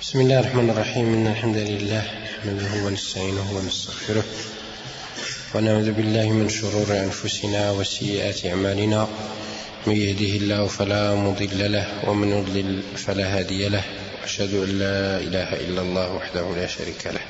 بسم الله الرحمن الرحيم. إن الحمد لله نحمده ونستعينه ونستغفره ونعوذ بالله من شرور أنفسنا وسيئات أعمالنا. من يهده الله فلا مضل له ومن يضلل فلا هادي له، وأشهد أن لا إله إلا الله وحده لا شريك له،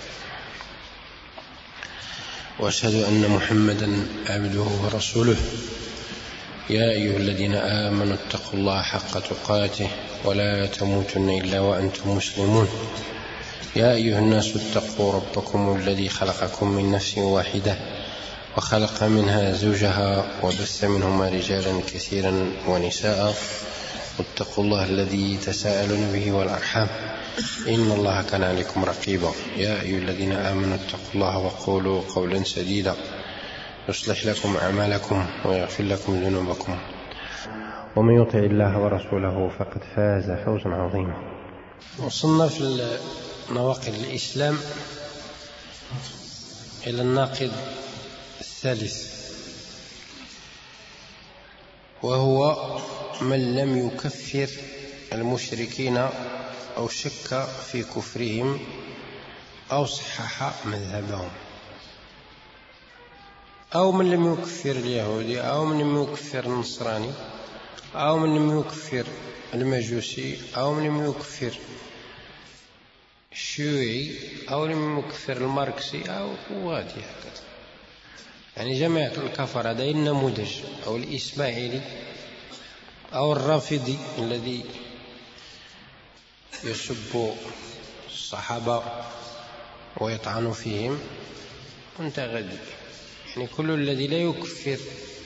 وأشهد أن محمدا عبده ورسوله. يا أيها الذين آمنوا اتقوا الله حق تقاته ولا تموتن إلا وأنتم مسلمون. يا أيها الناس اتقوا ربكم الذي خلقكم من نفس واحدة وخلق منها زوجها وبث منهما رجالا كثيرا ونساء، واتقوا الله الذي تساءلون به والأرحام إن الله كان عليكم رقيبا. يا أيها الذين آمنوا اتقوا الله وقولوا قولا سديدا يصلح لكم أعمالكم ويغفر لكم ذنوبكم، ومن يطع الله ورسوله فقد فاز فوزا عظيما. وصلنا في نواقض الإسلام إلى الناقض الثالث، وهو من لم يكفر المشركين أو شك في كفرهم أو صحح مذهبهم، أو من لم يكفر اليهودي، أو من لم يكفر النصراني، أو من لم يكفر المجوسي، أو من لم يكفر الشيوعي، أو لم يكفر الماركسي، أو غادي هكذا، يعني جميع الكفر. هذا النموذج، أو الإسماعيلي أو الرافضي الذي يسب الصحابة ويطعن فيهم، أنت غادي، يعني كل الذي لا يكفر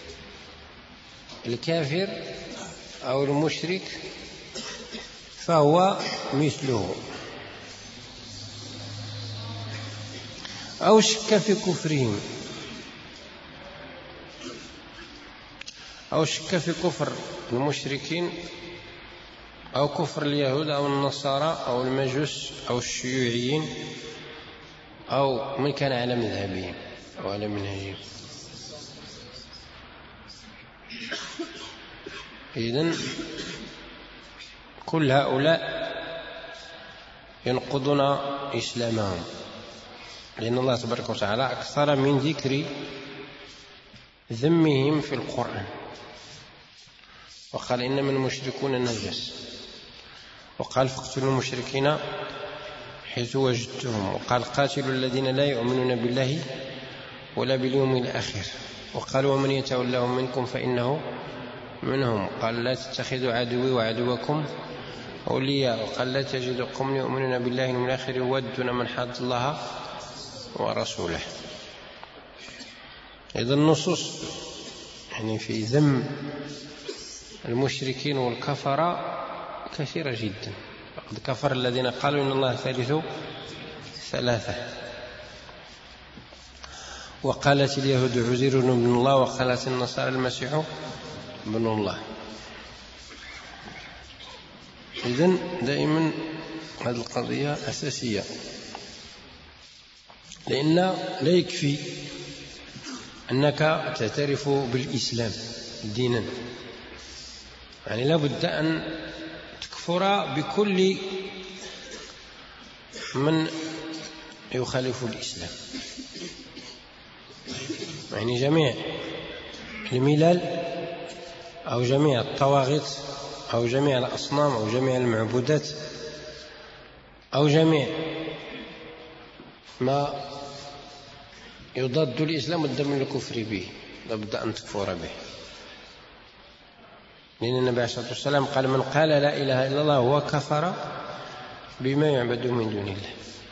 الكافر أو المشرك فهو مثله، أو شك في كفرهم، أو شك في كفر المشركين أو كفر اليهود أو النصارى أو المجوس أو الشيوعيين أو من كان على مذهبهم أو على منهجهم. إذن كل هؤلاء ينقضون إسلامهم، لأن الله تبارك وتعالى أكثر من ذكر ذمهم في القرآن، وقال إنما المشركون نجس، وقال فاقتلوا المشركين حيث وجدتهم، وقال قاتلوا الذين لا يؤمنون بالله ولا باليوم الآخر، وقال ومن يتولهم منكم فإنه منهم، قال لا تتخذوا عدوي وعدوكم أولياء، وقال لا تجد قوم يؤمنون بالله واليوم الآخر يودون من حاد الله ورسوله. إذا النصوص يعني في ذم المشركين والكفرة كثيرة جدا. فقد كفر الذين قالوا إن الله ثالث ثلاثة، وقالت اليهود عزير بن الله، وقالت النصارى المسيح ابن الله. إذن دائما هذه القضية أساسية، لأن لا يكفي أنك تعترف بالإسلام دينا، يعني لا بد أن تكفر بكل من يخالف الإسلام، يعني جميع الملل أو جميع الطواغيت أو جميع الأصنام أو جميع المعبودات أو جميع ما يضاد الإسلام بد من الكفر به، لابد أن تكفر به، لأن النبي عليه الصلاة والسلام قال من قال لا إله إلا الله هو كفر بما يعبد من دون الله.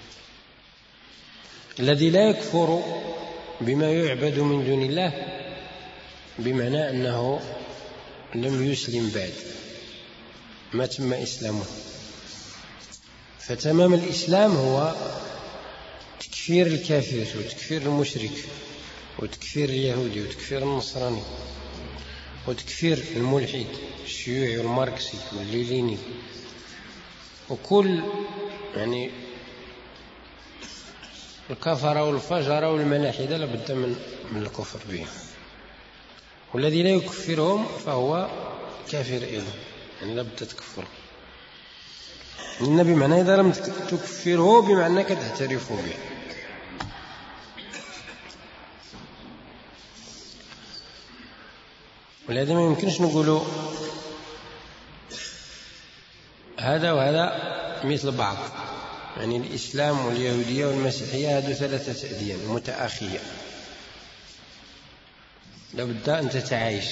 الذي لا يكفر بما يعبد من دون الله بمعنى أنه لم يسلم بعد، ما تم إسلامه. فتمام الإسلام هو تكفير الكافر وتكفير المشرك وتكفير اليهودي وتكفير النصراني وتكفير الملحد الشيوعي والماركسي واللينيني وكل يعني الكفرة والفجرة والملاحدة لابد من الكفر بهم. والذي لا يكفرهم فهو كافر أيضا، يعني لابد تكفر. النبي معناه إذا لم تكفره بمعنى أنك تعترف به. ولهذا ما يمكنش نقولوا هذا وهذا مثل بعض، يعني الإسلام واليهودية والمسيحية هذو 3 أديان متآخية، لابد أن تتعايش،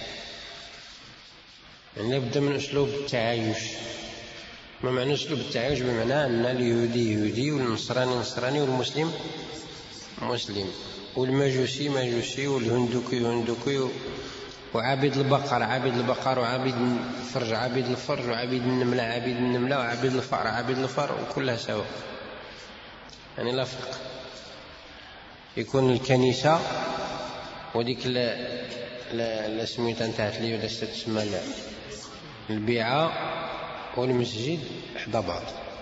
يعني لابد من أسلوب التعايش. ما معنى أسلوب التعايش؟ بمعنى أن اليهودي يهودي والنصراني نصراني والمسلم مسلم والمجوسي مجوسي والهندوكي هندوكي وعابد البقر عابد البقر وعابد الفرج عابد الفرج وعابد النملة عابد النملة وعابد الفأر عابد الفأر، وكلها سواء، يعني لا فرق. يكون الكنيسة وديك لا سميتها نتاعت لي ولا تسمى البيعة والمسجد حدا بعض،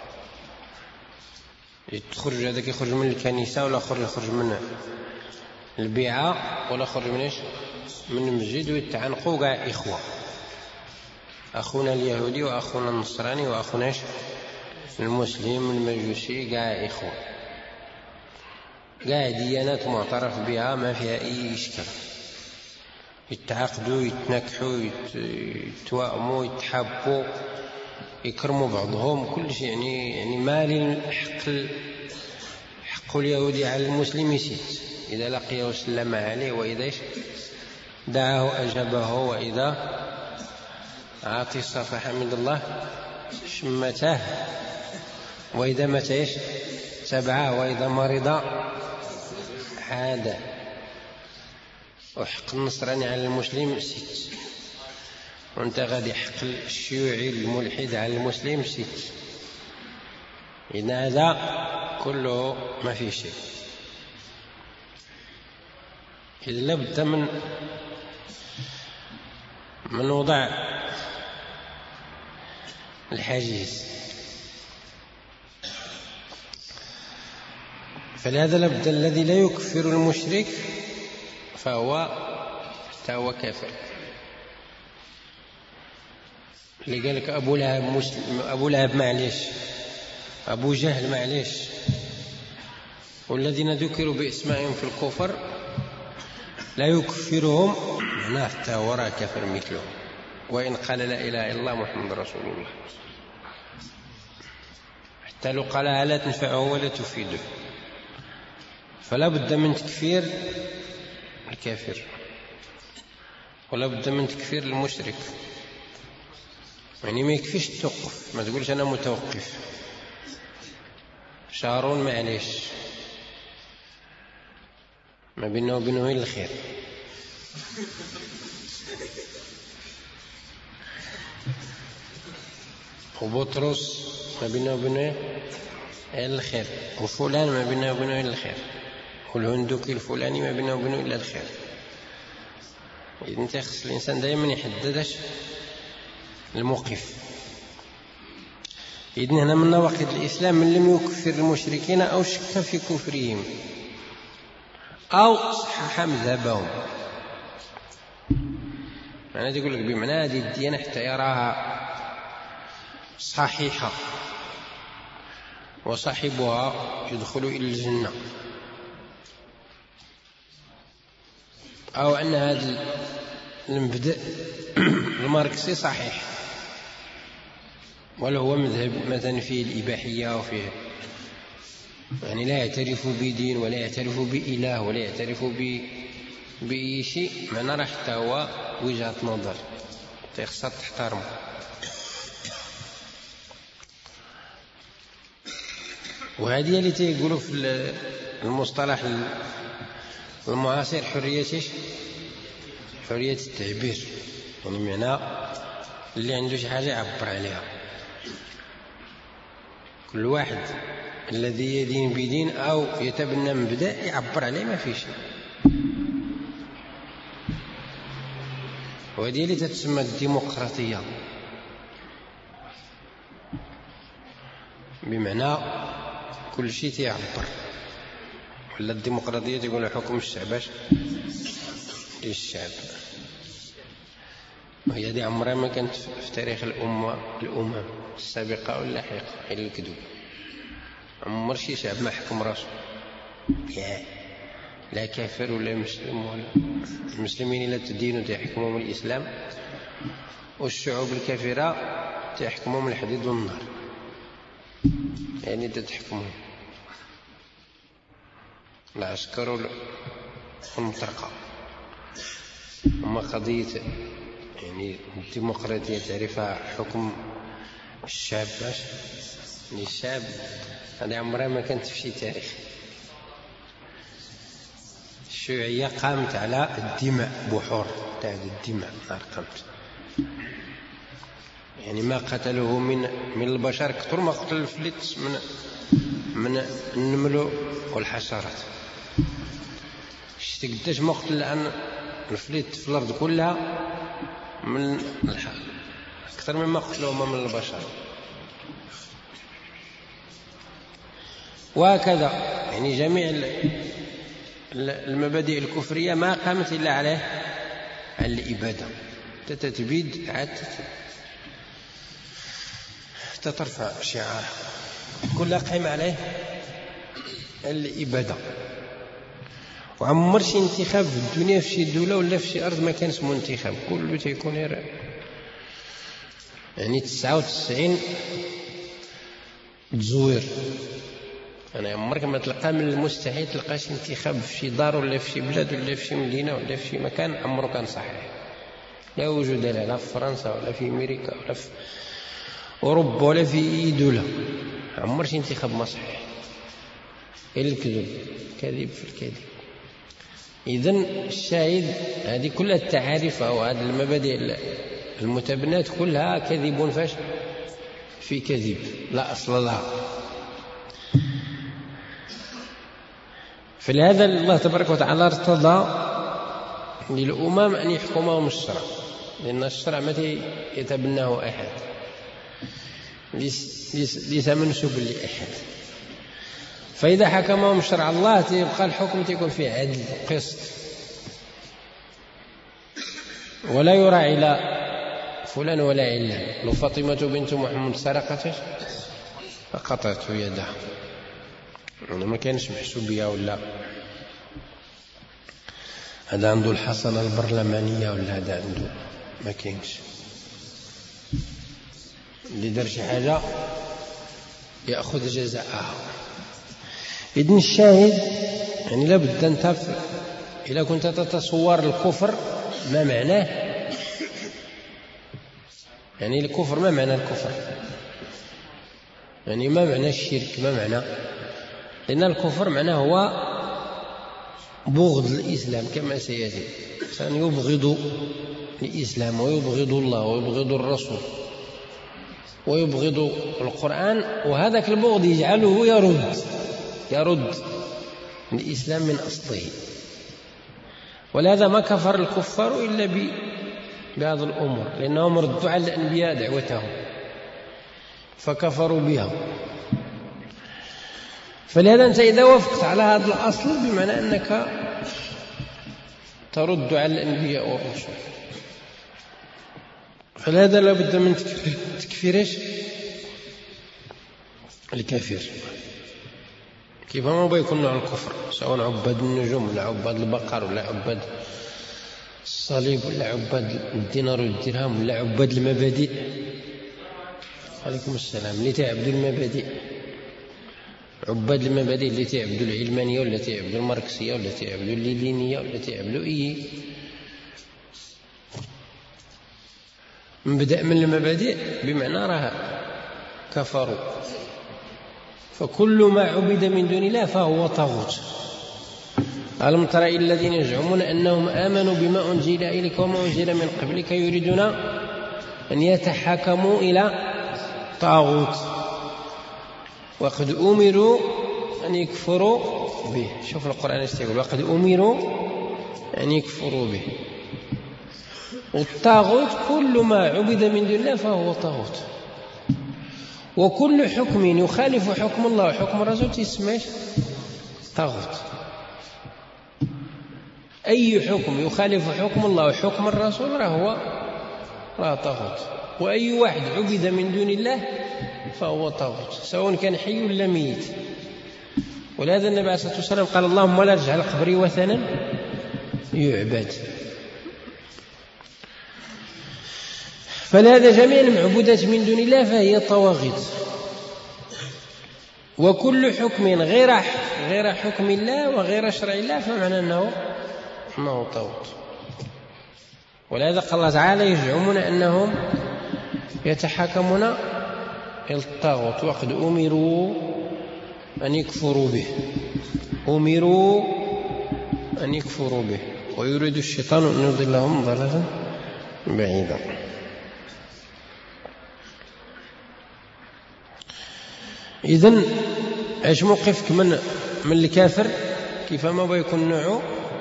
تخرج هذاك يخرج من الكنيسة ولا يخرج من البيعة ولا يخرج من ايش؟ من المسجد، ويتعنقوا كاع إخوة، أخونا اليهودي وأخونا النصراني وأخونا ايش؟ المسلم المجوسي، كاع إخوة، كاع ديانات معترف بها ما فيها أي إشكال، يتعاقدوا يتنكحوا يتوائموا يتحابوا يكرموا بعضهم كل شيء، يعني ما حق اليهودي على المسلم يسد، إذا لقيه وسلم عليه، وإذا دعاه أجابه، وإذا عطس فحمد الله شمته، وإذا مات تبعه، وإذا مرض عاد. وحق النصراني على المسلم 6، وانت غادي حق الشيوعي الملحد على المسلم 6. إذا هذا كله ما فيه شيء. إذا لابد من وضع الحاجز، فلهذا لابد الذي لا يكفر المشرك فهو كافر. اللي قال لك أبو لهب مسلم، أبو لهب معليش، أبو جهل معليش، والذين ذكروا باسمائهم في الكفر لا يكفرهم معناه حتى وراء كافر مثلهم، وإن قال لا إله إلا الله محمد رسول الله، حتى لو قالها لا تنفعه ولا تفيده. فلا بد من تكفير الكافر، ولا بد من تكفير المشرك. يعني ما يكفيش توقف، ما تقولش أنا متوقف، شهرون معليش، ما بينه وبينه إلا الخير. وبطرس ما بينه وبينه إلا الخير، وفلان ما بينه وبينه إلا الخير، والهندوكي الفلاني ما بينه وبينه إلا الخير. إذا أنت خص الإنسان دائما يحددش الموقف. إذن هنا من نواقض الإسلام من لم يكفر المشركين أو شك في كفرهم أو صحح مذهبهم. معنى يقول لك بمعنى هذه الديانة حتى يراها صحيحة وصاحبها يدخل إلى الجنة، أو أن هذا المبدأ الماركسي صحيح، ولا هو مذهب مثلا فيه الإباحية وفيه يعني لا يعترف بدين ولا يعترف بإله ولا يعترف بأي شيء، معنى راه حتى هو وجهة نظر تخصها تحترم. وهذه اللي تيقولوا في المصطلح المعاصر حرية التعبير، يعني معنى اللي عنده شي حاجة يعبر عليها. كل واحد الذي يدين بدين أو يتبنى مبدأ يعبر عليه ما في شيء. وهذه اللي تتسمى الديمقراطية، بمعنى كل شيء تيعبر. ولا الديمقراطية تقول حكم الشعب للشعب. وهي هذه عمرها ما كانت في تاريخ الأمم السابقة واللاحقة إلا الكذب. عمر شي شعب ما حكم راسه، لا كافر ولا مسلم ولا المسلمين لا تدين تحكمهم الإسلام، والشعوب الكافرة تحكمهم الحديد والنار، يعني تحكمهم العسكر والمطرقة. أما قضية يعني الديمقراطية تعرفها حكم الشعب، باش يعني الشعب هذه عمرها ما كانت في شي تاريخ. الشيوعية قامت على الدماء، بحور تاع الدماء قامت، يعني ما قتله من البشر كثر ما قتل الفليت من النمل والحشرات. شتي قداش ما قتل الآن الفليت في الأرض كلها من أكثر مما قتلوا من البشر. وهكذا يعني جميع المبادئ الكفرية ما قامت إلا على الإبادة، تتبيد عاد تترفع شعارها كلها قائمة عليه الإبادة. وعمر شي انتخاب في الدنيا في شي دولة ولا في شي أرض ما كان اسمه انتخاب، كله تيكون يعني 99 تزوير. أنا عمرك ما تلقى من المستحيل تلقى شي انتخاب في شي دار ولا في شي بلاد ولا في شي مدينة ولا في شي مكان عمره كان صحيح، لا وجود له لا في فرنسا ولا في أمريكا ولا في أوروبا ولا في أي دولة. عمر شي انتخاب ما صحيح، الكذب كذب في الكذب. إذن الشاهد هذه كل التعاريف أو هذه المبادئ المتبنات كلها كذب فاش في كذب لا أصل لها. فلهذا الله تبارك وتعالى ارتضى للأمم أن يحكمهم الشرع، لأن الشرع ما يتبناه أحد، ليس منسوب لأحد. فإذا حكمهم شرع الله تبقى الحكم تكون فيه عدل قسط، ولا يراعي لا فلان ولا علان. لو فاطمة بنت محمد سرقت فقطعت يدها، ما كانش محسوبية ولا هذا عنده الحصانة البرلمانية ولا هذا عنده، ما كانش اللي دار شي حاجة يأخذ جزاءها. إذن الشاهد يعني لابد أن إذا كنت تتصور الكفر ما معناه، يعني الكفر ما معنى الكفر، يعني ما معنى الشرك، ما معنى، لأن الكفر معناه هو بغض الإسلام كما سيأتي. إنسان يبغض الإسلام ويبغض الله ويبغض الرسول ويبغض القرآن، وهذاك البغض يجعله يرد الإسلام من أصله. ولهذا ما كفر الكفار إلا بهذه الأمور، لأنهم ردوا على الأنبياء دعوتهم فكفروا بها. فلهذا أنت إذا وافقت على هذا الأصل بمعنى أنك ترد على الأنبياء والرسل. فلهذا لابد من تكفير الكافر كيف ما بيكون نوع الكفر، سواء عباد النجوم ولا عباد البقر ولا عباد الصليب ولا عباد الدينار والدرهم ولا عباد المبادئ. عليكم السلام. اللي تعبدوا المبادئ، عباد المبادئ اللي تعبدوا العلمانية ولا تعبدوا الماركسية ولا تعبدوا اللينية ولا تعبدوا أي بدأ من المبادئ بمعنى راه كفروا. فكل ما عبد من دون الله فهو طاغوت. ألم تر إلى الذين يزعمون أنهم آمنوا بما أنزل إليك وما أنزل من قبلك يريدون أن يتحاكموا إلى طاغوت وقد أمروا أن يكفروا به. شوف القرآن يقول وقد أمروا أن يكفروا به. والطاغوت كل ما عبد من دون الله فهو طاغوت، وكل حكم يخالف حكم الله وحكم الرسول تسمى طاغوت. أي حكم يخالف حكم الله وحكم الرسول هو راه طاغوت. وأي واحد عبد من دون الله فهو طاغوت، سواء كان حي ولا ميت. ولهذا النبي عليه الصلاة والسلام قال: اللهم لا تجعل قبري وثنا يعبد. فلهذا جميع المعبودات من دون الله فهي طواغيت، وكل حكم غير حكم الله وغير شرع الله فمعنى أنه طاغوت. ولهذا قال الله تعالى: يزعمون أنهم يتحاكمون إلى الطاغوت وقد أمروا أن يكفروا به ويريد الشيطان أن يضلهم ضلالا بعيدا. إذن ايش موقفك من الكافر؟ كيفما بيكون نوعه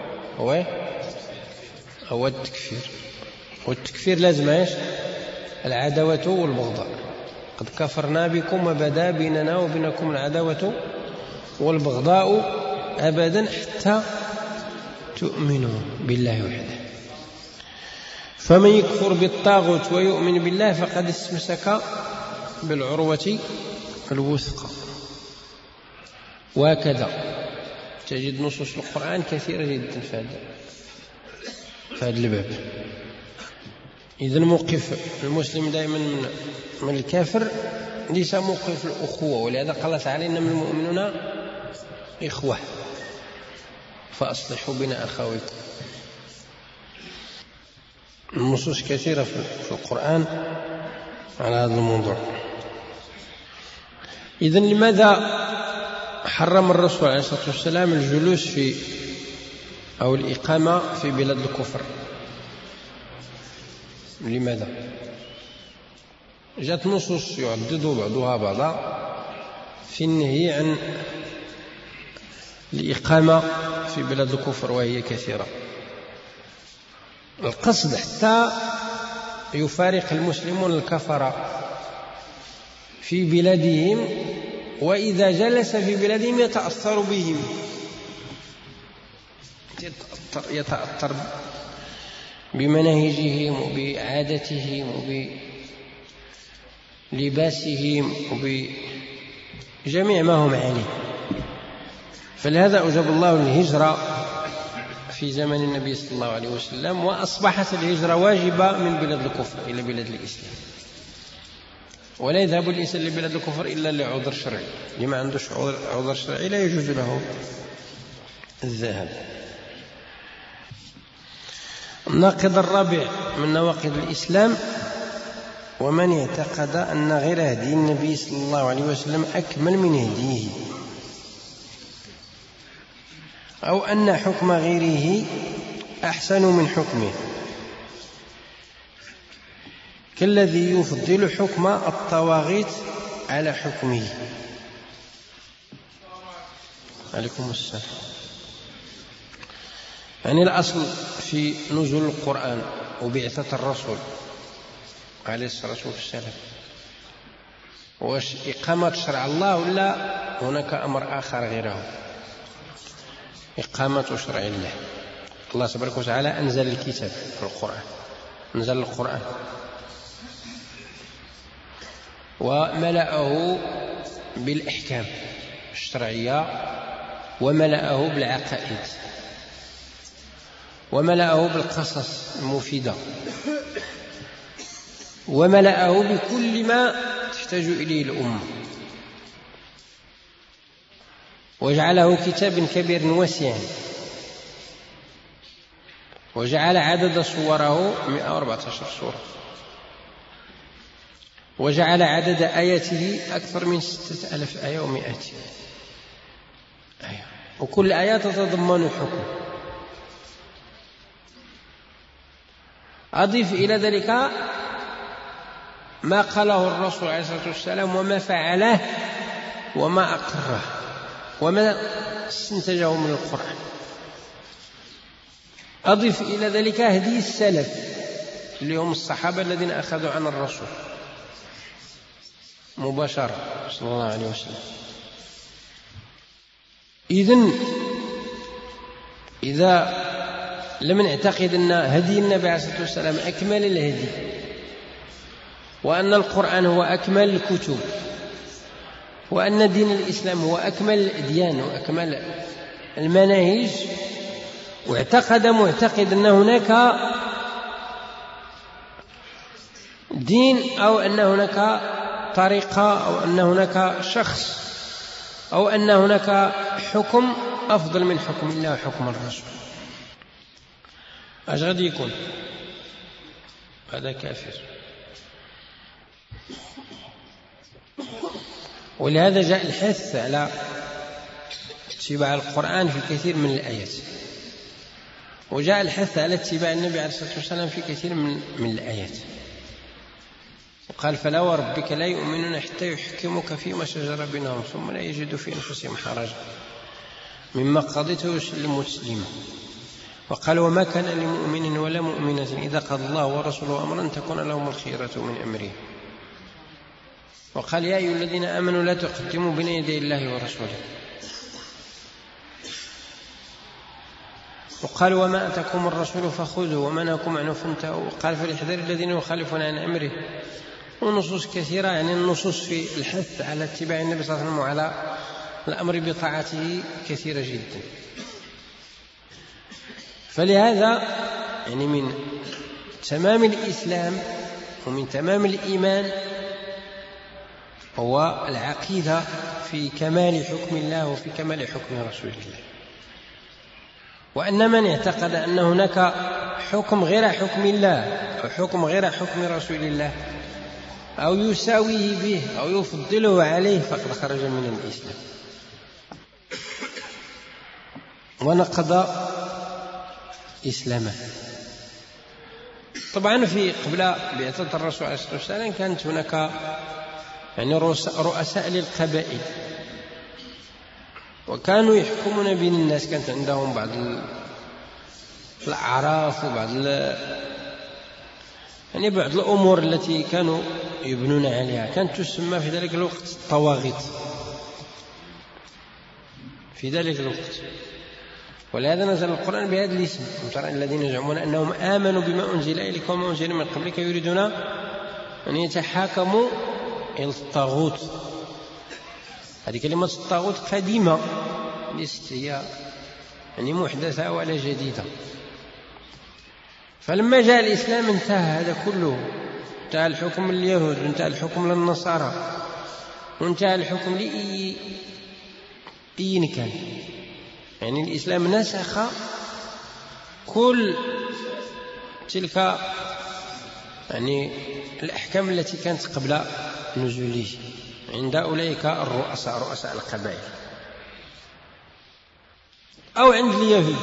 هو التكفير. والتكفير لازم ايش؟ العداوة والبغضاء. قد كفرنا بكم وبدا بيننا وبينكم العداوة والبغضاء أبدا حتى تؤمنوا بالله وحده. فمن يكفر بالطاغوت ويؤمن بالله فقد استمسك بالعروة الوثقى. وهكذا تجد نصوص القرآن كثيرة جدا في هذا الباب. إذن موقف المسلم دائما من الكافر ليس موقف الأخوة، ولهذا قال تعالى: إنما المؤمنون إخوة فأصلحوا بين أخويكم. النصوص كثيرة في القرآن على هذا الموضوع. إذن لماذا حرم الرسول عليه الصلاة والسلام الجلوس أو الإقامة في بلاد الكفر؟ لماذا؟ جاءت نصوص يعدد بعضها بعضا في النهي عن الإقامة في بلاد الكفر وهي كثيرة. القصد حتى يفارق المسلمون الكفرة في بلادهم، وإذا جلس في بلادهم يتأثر بهم، يتأثر بمناهجهم وبعادتهم وبلباسهم وبجميع ما هم عليه. فلهذا أوجب الله الهجرة في زمن النبي صلى الله عليه وسلم، وأصبحت الهجرة واجبة من بلاد الكفر إلى بلاد الإسلام. ولا يذهب الإنسان لبلاد الكفر إلا لعذر شرعي، لما عندوش عذر شرعي لا يجوز له الذهاب. الناقض الرابع من نواقض الإسلام: ومن اعتقد أن غير هدي النبي صلى الله عليه وسلم أكمل من هديه، أو أن حكم غيره أحسن من حكمه، كالذي يفضل حكم الطواغيت على حكمه. عليكم السلام. يعني الأصل في نزول القرآن وبعثة الرسول عليه الصلاة والسلام واش إقامة شرع الله ولا هناك أمر آخر غيره؟ إقامة شرع الله. الله تبارك وتعالى أنزل الكتاب في القرآن، أنزل القرآن وملأه بالأحكام الشرعية، وملأه بالعقائد، وملأه بالقصص المفيدة، وملأه بكل ما تحتاج إليه الأمة، وجعله كتابا كبيرا واسعا، وجعل عدد صوره 114 سورة، وجعل عدد آياته أكثر من 6000 آية و100 آية، وكل آية تتضمن حكم. أضيف إلى ذلك ما قاله الرسول عليه الصلاة والسلام وما فعله وما أقره وما استنتجه من القرآن. أضيف إلى ذلك هدي السلف اللي هم الصحابة الذين أخذوا عن الرسول مباشرة صلى الله عليه وسلم. إذا لم نعتقد أن هدي النبي عليه الصلاة والسلام أكمل الهدي وأن القرآن هو أكمل الكتب، وأن دين الإسلام هو أكمل الأديان وأكمل المناهج، واعتقد معتقد أن هناك دين أو أن هناك طريقة أو أن هناك شخص أو أن هناك حكم أفضل من حكم الله وحكم الرسول، اش غادي يكون؟ هذا كافر. ولهذا جاء الحث على اتباع القرآن في كثير من الآيات، وجاء الحث على اتباع النبي عليه الصلاة والسلام في كثير من الآيات. وقال فلا وربك لا يؤمنون حتى يحكموك فيما شجر بينهم ثم لا يجدوا في أنفسهم حرجا مما قضيت ويسلموا تسليما. وقال وما كان لمؤمن ولا مؤمنة إذا قضى الله ورسوله أمرا تكون لهم الخيرة من أمرهم. وقال يا أيها الذين آمنوا لا تقدموا بين يدي الله ورسوله. وقال وما أتاكم الرسول فخذوه وما نهاكم عنه فانتهوا. وقال فليحذر الذين يخالفون عن أمره. ونصوص كثيرة، يعني النصوص في الحث على اتباع النبي صلى الله عليه وسلم وعلى الأمر بطاعته كثيرة جدا. فلهذا يعني من تمام الإسلام ومن تمام الإيمان هو العقيدة في كمال حكم الله وفي كمال حكم رسول الله. وأن من اعتقد أن هناك حكم غير حكم الله أو حكم غير حكم رسول الله أو يساويه به أو يفضله عليه فقد خرج من الإسلام ونقض إسلامه. طبعا في قبل بعثة الرسول عليه الصلاة والسلام كانت هناك يعني رؤساء للقبائل، وكانوا يحكمون بين الناس. كانت عندهم بعض الأعراف وبعض يعني بعض الأمور التي كانوا يبنون عليها، كانت تسمى في ذلك الوقت الطواغيت في ذلك الوقت. ولهذا نزل القرآن بهذا الاسم ترى الذين يزعمون أنهم آمنوا بما أنزل إليك وما أنزل من قبلك يريدون أن يتحاكموا إلى الطاغوت. هذه كلمة الطاغوت قديمة ليست هي يعني محدثة ولا جديدة. فلما جاء الإسلام انتهى هذا كله، انتهى الحكم لليهود وانتهى الحكم للنصارى وانتهى الحكم لأي كان. يعني الإسلام نسخ كل تلك يعني الأحكام التي كانت قبل نزوله عند أولئك رؤساء القبائل أو عند اليهود.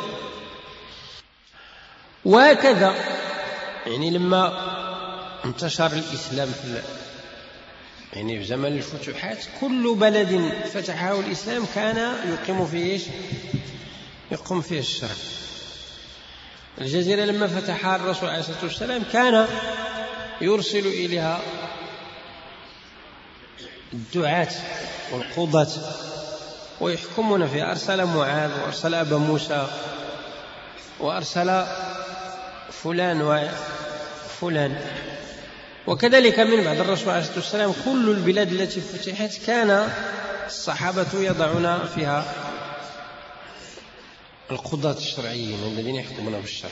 وهكذا يعني لما انتشر الإسلام يعني في زمن الفتوحات كل بلد فتحه الإسلام كان يقوم فيه الشرع. الجزيرة لما فتحها الرسول عليه الصلاة والسلام كان يرسل إليها الدعاة والقضاة ويحكمون فيها. أرسل معاذ وأرسل أبا موسى وأرسل فلان وفلان. وكذلك من بعد الرسول عليه الصلاة والسلام كل البلاد التي فتحت كان الصحابة يضعون فيها القضاة الشرعيين الذين يحكمون بالشرع.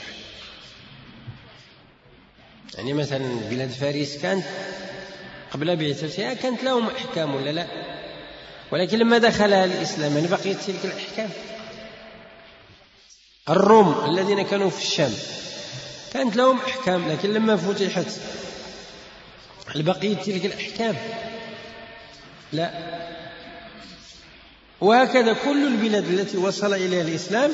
يعني مثلا بلاد فارس كانت قبل بعثتها كانت لهم أحكام ولا لا، ولكن لما دخلها الإسلام يعني بقيت تلك الأحكام. الروم الذين كانوا في الشام كانت لهم أحكام، لكن لما فتحت هل بقيت تلك الأحكام؟ لا. وهكذا كل البلاد التي وصل إليها الإسلام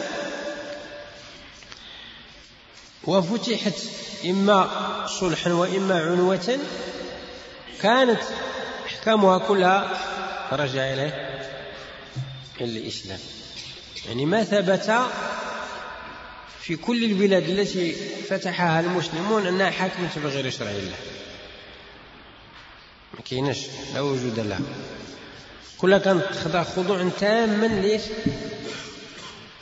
وفتحت إما صلحا وإما عنوة كانت أحكامها كلها رجع إليه الإسلام. يعني ما ثبت في كل البلاد التي فتحها المسلمون أنها حاكمة بغير شرع الله، ما كاينش، لا وجود لها. كلها كانت تخضع خضوعا تاما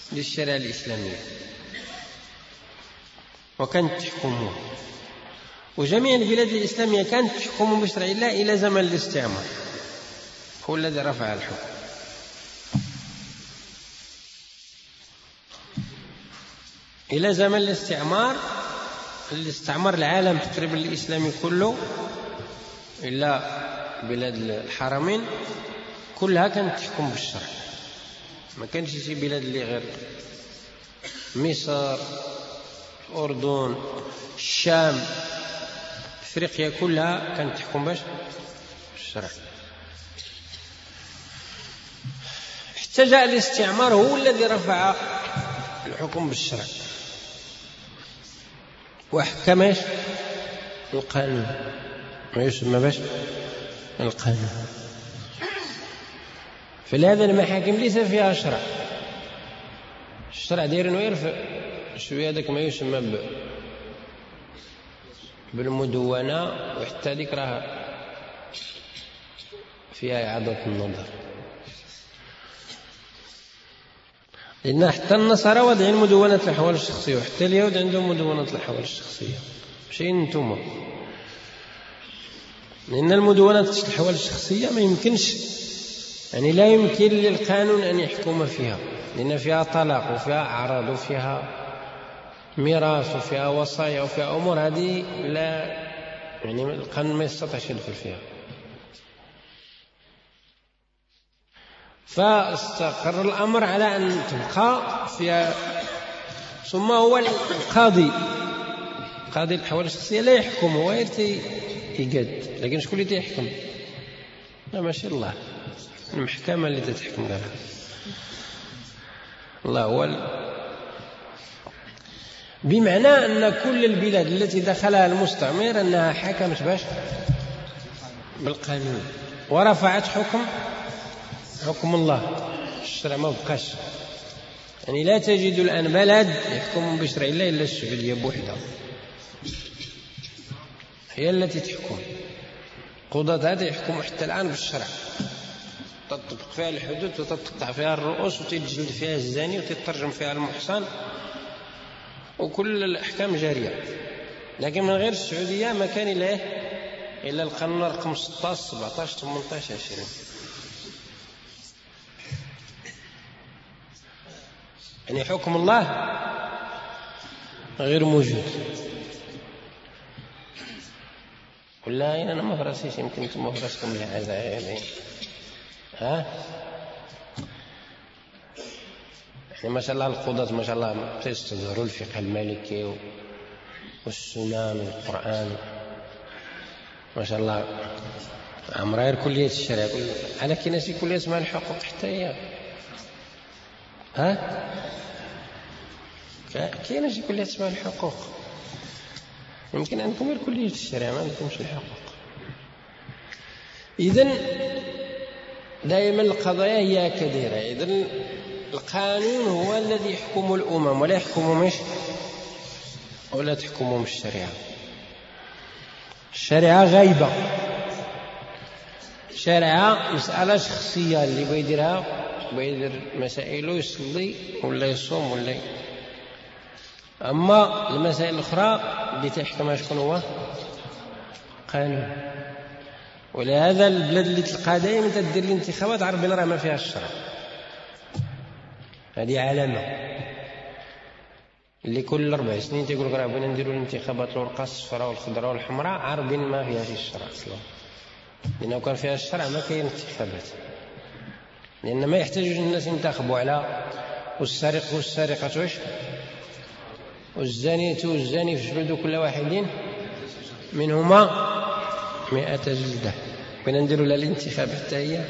للشريعة الإسلامية وكانت تحكمها. وجميع البلاد الإسلامية كانت تحكم بشرع الله إلى زمن الاستعمار، هو الذي رفع الحكم. إلى زمن الاستعمار اللي استعمر العالم تقريبا الإسلامي كله إلا بلاد الحرمين كلها كانت تحكم بالشرع، ما كانش شي بلاد اللي غير مصر، الأردن، الشام، أفريقيا كلها كانت تحكم بالشرع. حتى جاء الاستعمار هو الذي رفع الحكم بالشرع وحكم القانون، ما يسمى باش القانون. فلهذا المحاكم ليس فيها شرع، الشرع داير ويرفع شويه هذاك ما يسمى بالمدونة، وحتى ذيك راه فيها إعادة النظر، لأن حتى النصارى واضعين مدونة الأحوال الشخصية، وحتى اليهود عندهم مدونة الأحوال الشخصية، ماشي نتوما. لأن المدونة الأحوال الشخصية ما يمكنش، يعني لا يمكن للقانون أن يحكم فيها، لأن فيها طلاق وفيها أعراض وفيها ميراث وفيها وصايا وفيها أمور هذه لا، يعني القانون ما يستطيعش يدخل فيها. فاستقر الأمر على أن تبقى فيها، ثم هو القاضي الأحوال الشخصية لا يحكم، هو يقد، لكن شكون اللي يحكم؟ لا ماشي الله، المحكمة اللي تحكم لها الله هو بمعنى أن كل البلاد التي دخلها المستعمر أنها حكمت باش بالقانون ورفعت حكم الله، الشرع ما بقاش. يعني لا تجد الآن بلد يحكم بشرع الله إلا السعودية بوحدها، هي التي تحكم. قضاة هذا يحكموا حتى الآن بالشرع، تطبق فيها الحدود وتقطع فيها الرؤوس وتجلد فيها الزاني وتترجم فيها المحصن، وكل الأحكام جارية. لكن من غير السعودية ما كان إلا القانون رقم 16 17 18 20. يعني حكم الله غير موجود. ولا أنا ما فرسيش، يمكن أنتم فرسكم لهذا يعني يعني ما شاء الله القضاة ما شاء الله تستظهروا الفقه المالكي والسنن والقرآن ما شاء الله، عمرها غير كلية الشرع على كناسي كلية اسمها الحقوق حتى هي كاينه شي كلية اسمها الحقوق، يمكن عندكم غير كلية الشرع ما عندكمش الحقوق. إذن دائما القضايا هي كثيرة. إذن القانون هو الذي يحكم الأمم ولا يحكم ولا تحكمهم الشريعة. الشريعة غايبة، الشريعة مسألة شخصية، اللي بيديرها بيدير مسائله يصلي ولا يصوم ولا أما المسائل الأخرى اللي تحكمها شكون هو؟ قانون. ولهذا البلاد اللي تلقى دائما تدير الانتخابات عارف بين راه ما فيها الشرع، هذه علامة اللي كل 4 سنين تيقول لك راه بغينا نديروا الانتخابات الورقه الصفراء والخضراء والحمراء، عارفين ما فيهاش الشرع اصلا، لأنه كان فيها الشرع ما كاين انتخابات، لأن ما يحتاجوش الناس ينتخبوا على والسارق والسارقة واش والزانية والزاني فاجلدوا كل واحد منهما 100 جلدة. بغينا نديروا لها الانتخاب حتى هي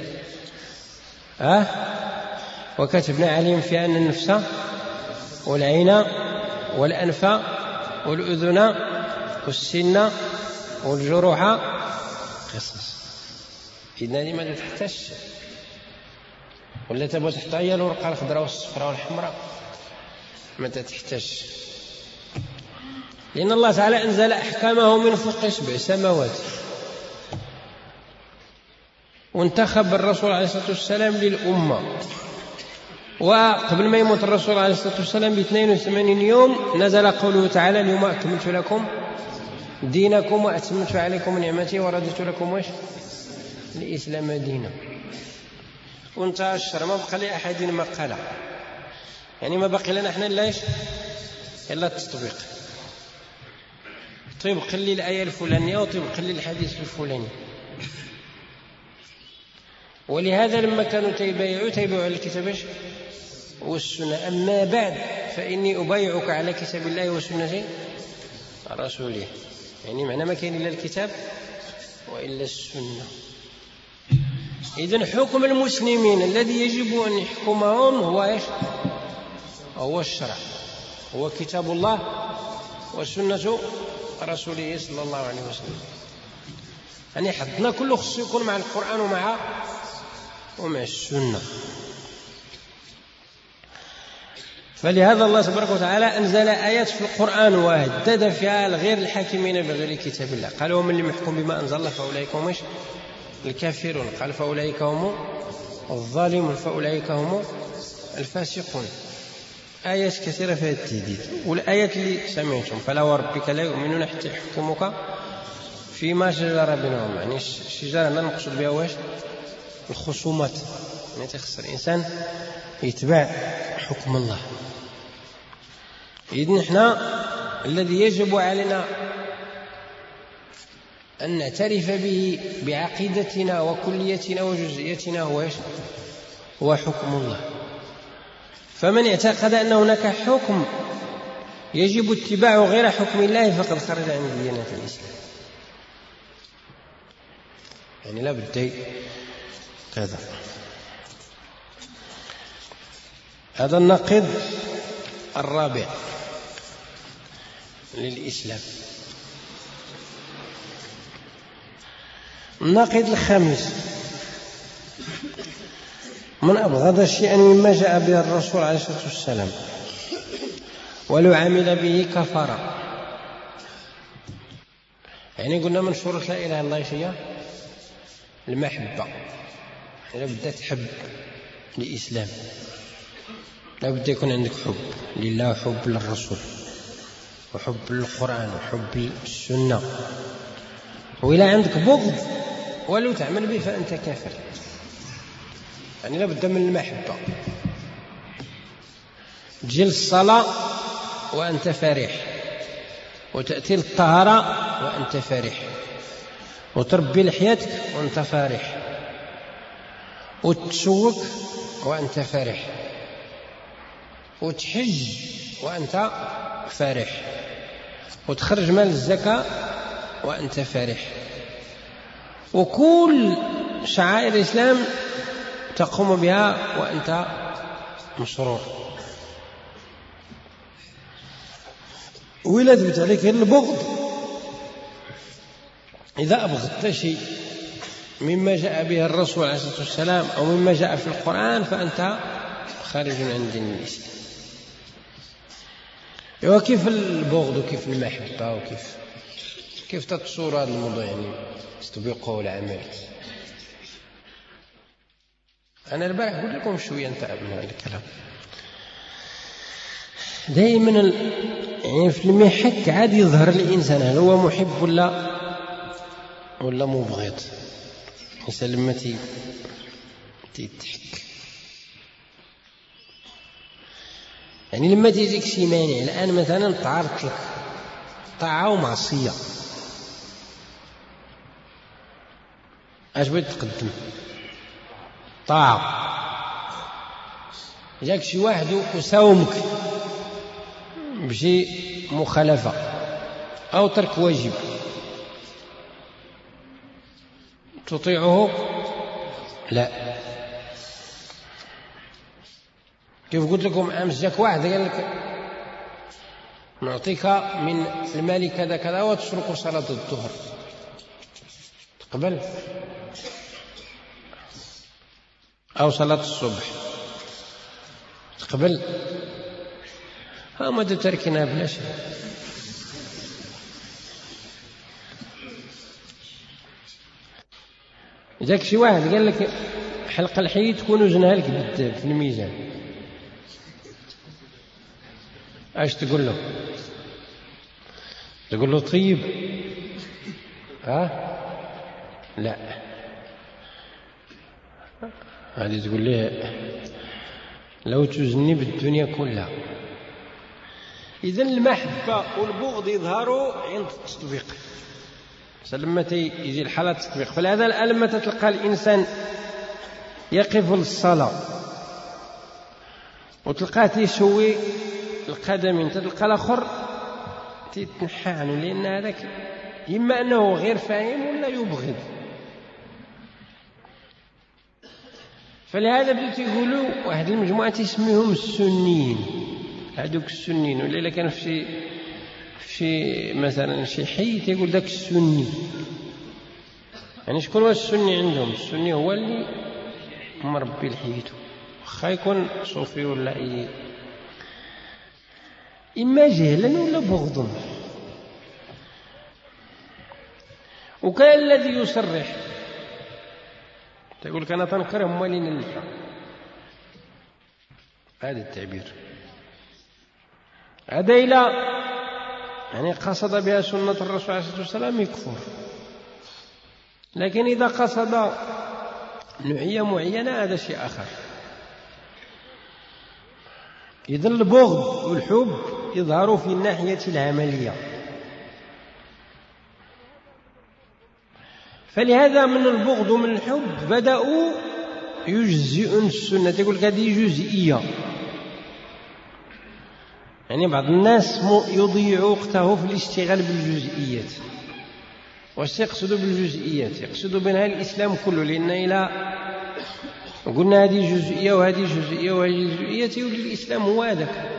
وكتبنا عليهم في أن النفس والعين والأنف والأذن والسن والجروح قصص. إذن لماذا تحتاج ولا تبغى تحتاج الورقة الخضراء والصفراء والحمراء؟ متى تحتاج؟ لأن الله تعالى أنزل أحكامه من فوق 7 سماوات، وانتخب الرسول عليه الصلاة والسلام للأمة، وقبل ما يموت الرسول عليه الصلاة والسلام ب82 يوم نزل قوله تعالى: اليوم أكملت لكم دينكم وأتممت عليكم نعمتي ورضيت لكم واش الإسلام دينا. وانتهى الشر، ما بقى لأحد مقالة، يعني ما بقي لنا احنا إلا التطبيق. طبقا للآية الفلانية وطبقا للحديث الفلاني. ولهذا لما كانوا تيبايعوا على الكتاب والسنة. أما بعد فإني أبايعك على كتاب الله وسنة رسوله، يعني معنى ما كان إلا الكتاب وإلا السنة. إذن حكم المسلمين الذي يجب أن يحكمهم هو الشرع، هو كتاب الله وسنة رسوله صلى الله عليه وسلم. يعني حظنا كله خص يكون مع القرآن ومع السنة. فلهذا الله تبارك وتعالى أنزل آيات في القرآن وهدد فيها الغير الحاكمين بغير كتاب الله. قال ومن لم يحكم بما أنزل الله فأولئك هم الكافرون. قال فأولئك هم الظالمون، فأولئك هم الفاسقون. آيات كثيرة فيها التهديد. والآيات اللي سمعتم فلا وربك لا يؤمنون حتى يحكموك فيما شجر بينهم، يعني الشجرة هنا المقصود بها واش الخصومات، يعني تخسر الإنسان يتبع حكم الله. إذن نحن الذي يجب علينا أن نعترف به بعقيدتنا وكليتنا وجزئيتنا هو حكم الله. فمن اعتقد أن هناك حكم يجب اتباعه غير حكم الله فقد خرج عن ديانة الإسلام. يعني لا بد كذا. هذا النقيض الرابع للإسلام. النقيض الخامس: من أبغض شيئا مما جاء به الرسول عليه الصلاة والسلام ولو عمل به كفر. يعني قلنا من شروط لا إله إلا الله شيء المحبة، يعني لابد تحب الإسلام، لابد يكون عندك حب لله وحب للرسول وحب للقرآن وحب السنة. وإلا عندك بغض ولو تعمل به فأنت كافر. يعني لابد من المحبة. تجي الصلاة وأنت فرح، وتأتي الطهارة وأنت فرح، وتربي لحيتك وأنت فرح، وتسوق وأنت فرح، وتحج وأنت فرح، وتخرج مال الزكاة وأنت فرح. وكل شعائر الإسلام تقوم بها وأنت مسرور. وإلا ثبت عليك البغض، إذا أبغضت شيء مما جاء به الرسول عليه الصلاة والسلام أو مما جاء في القرآن فأنت خارج عن دين الإسلام. وكيف البغض وكيف المحبة وكيف تتصور هذا الموضوع، يعني تطبيقه العمل. أنا البارح قلت لكم شوية نتعب من هذا الكلام. دائما يعني في المحك عاد يظهر الإنسان هل هو محب ولا مبغض. الإنسان لما تضحك، يعني لما تيجيك شي مانع الآن مثلا تعرضت لك طاعة ومعصية، اش بغيت تقدم؟ طاعة. جاك شي واحد وساومك بشي مخالفة أو ترك واجب، تطيعه؟ لا. كيف قلت لكم أمس جاك واحد قال لك نعطيك من المال كذا كذا وتترك صلاة الظهر، تقبل؟ أو صلاة الصبح، تقبل؟ ماذا تركنا بلا شيء. جاك شي واحد قال لك حلقة الحي تكون وزنها لك في الميزان، اش تقول له؟ تقول له طيب لا، هذه تقول له لو تزني بالدنيا كلها. إذن المحبة والبغض يظهروا عند التطبيق، لما يجي الحالة التطبيق. فلهذا الآن لما تلقى الإنسان يقف للصلاة وتلقاه تيسوي القدمين، تلقى الآخر تتنحى عنه، لأن هذاك إما أنه غير فاهم ولا يبغض. فلهذا بدأت يقولوا واحد المجموعة تسميهم السنيين، هذوك السنيين. ولا إلا كان في مثلا شي حي يقول ذاك السني. يعني شكون هو السني عندهم؟ السني هو اللي مربي لحيته، واخا يكون صوفي ولا أي، إما جهلا ولا بغضا. وكان الذي يصرح تقول كان تنكره مالين اللحى، هذا التعبير. هذا إلى يعني قصد بها سنة الرسول عليه الصلاة والسلام يكفر. لكن إذا قصد نوعية معينة هذا شيء آخر. إذن البغض والحب يظهر في الناحية العملية. فلهذا من البغض ومن الحب بدأوا يجزئون السنة، يقول هذه جزئية. يعني بعض الناس يضيع وقته في الاشتغال بالجزئيات. واش يقصدوا بالجزئيات؟ يقصدوا بها الإسلام كله، لأن إلى قلنا هذه جزئية وهذه جزئية وهذه جزئية يولي الإسلام هو هذاك.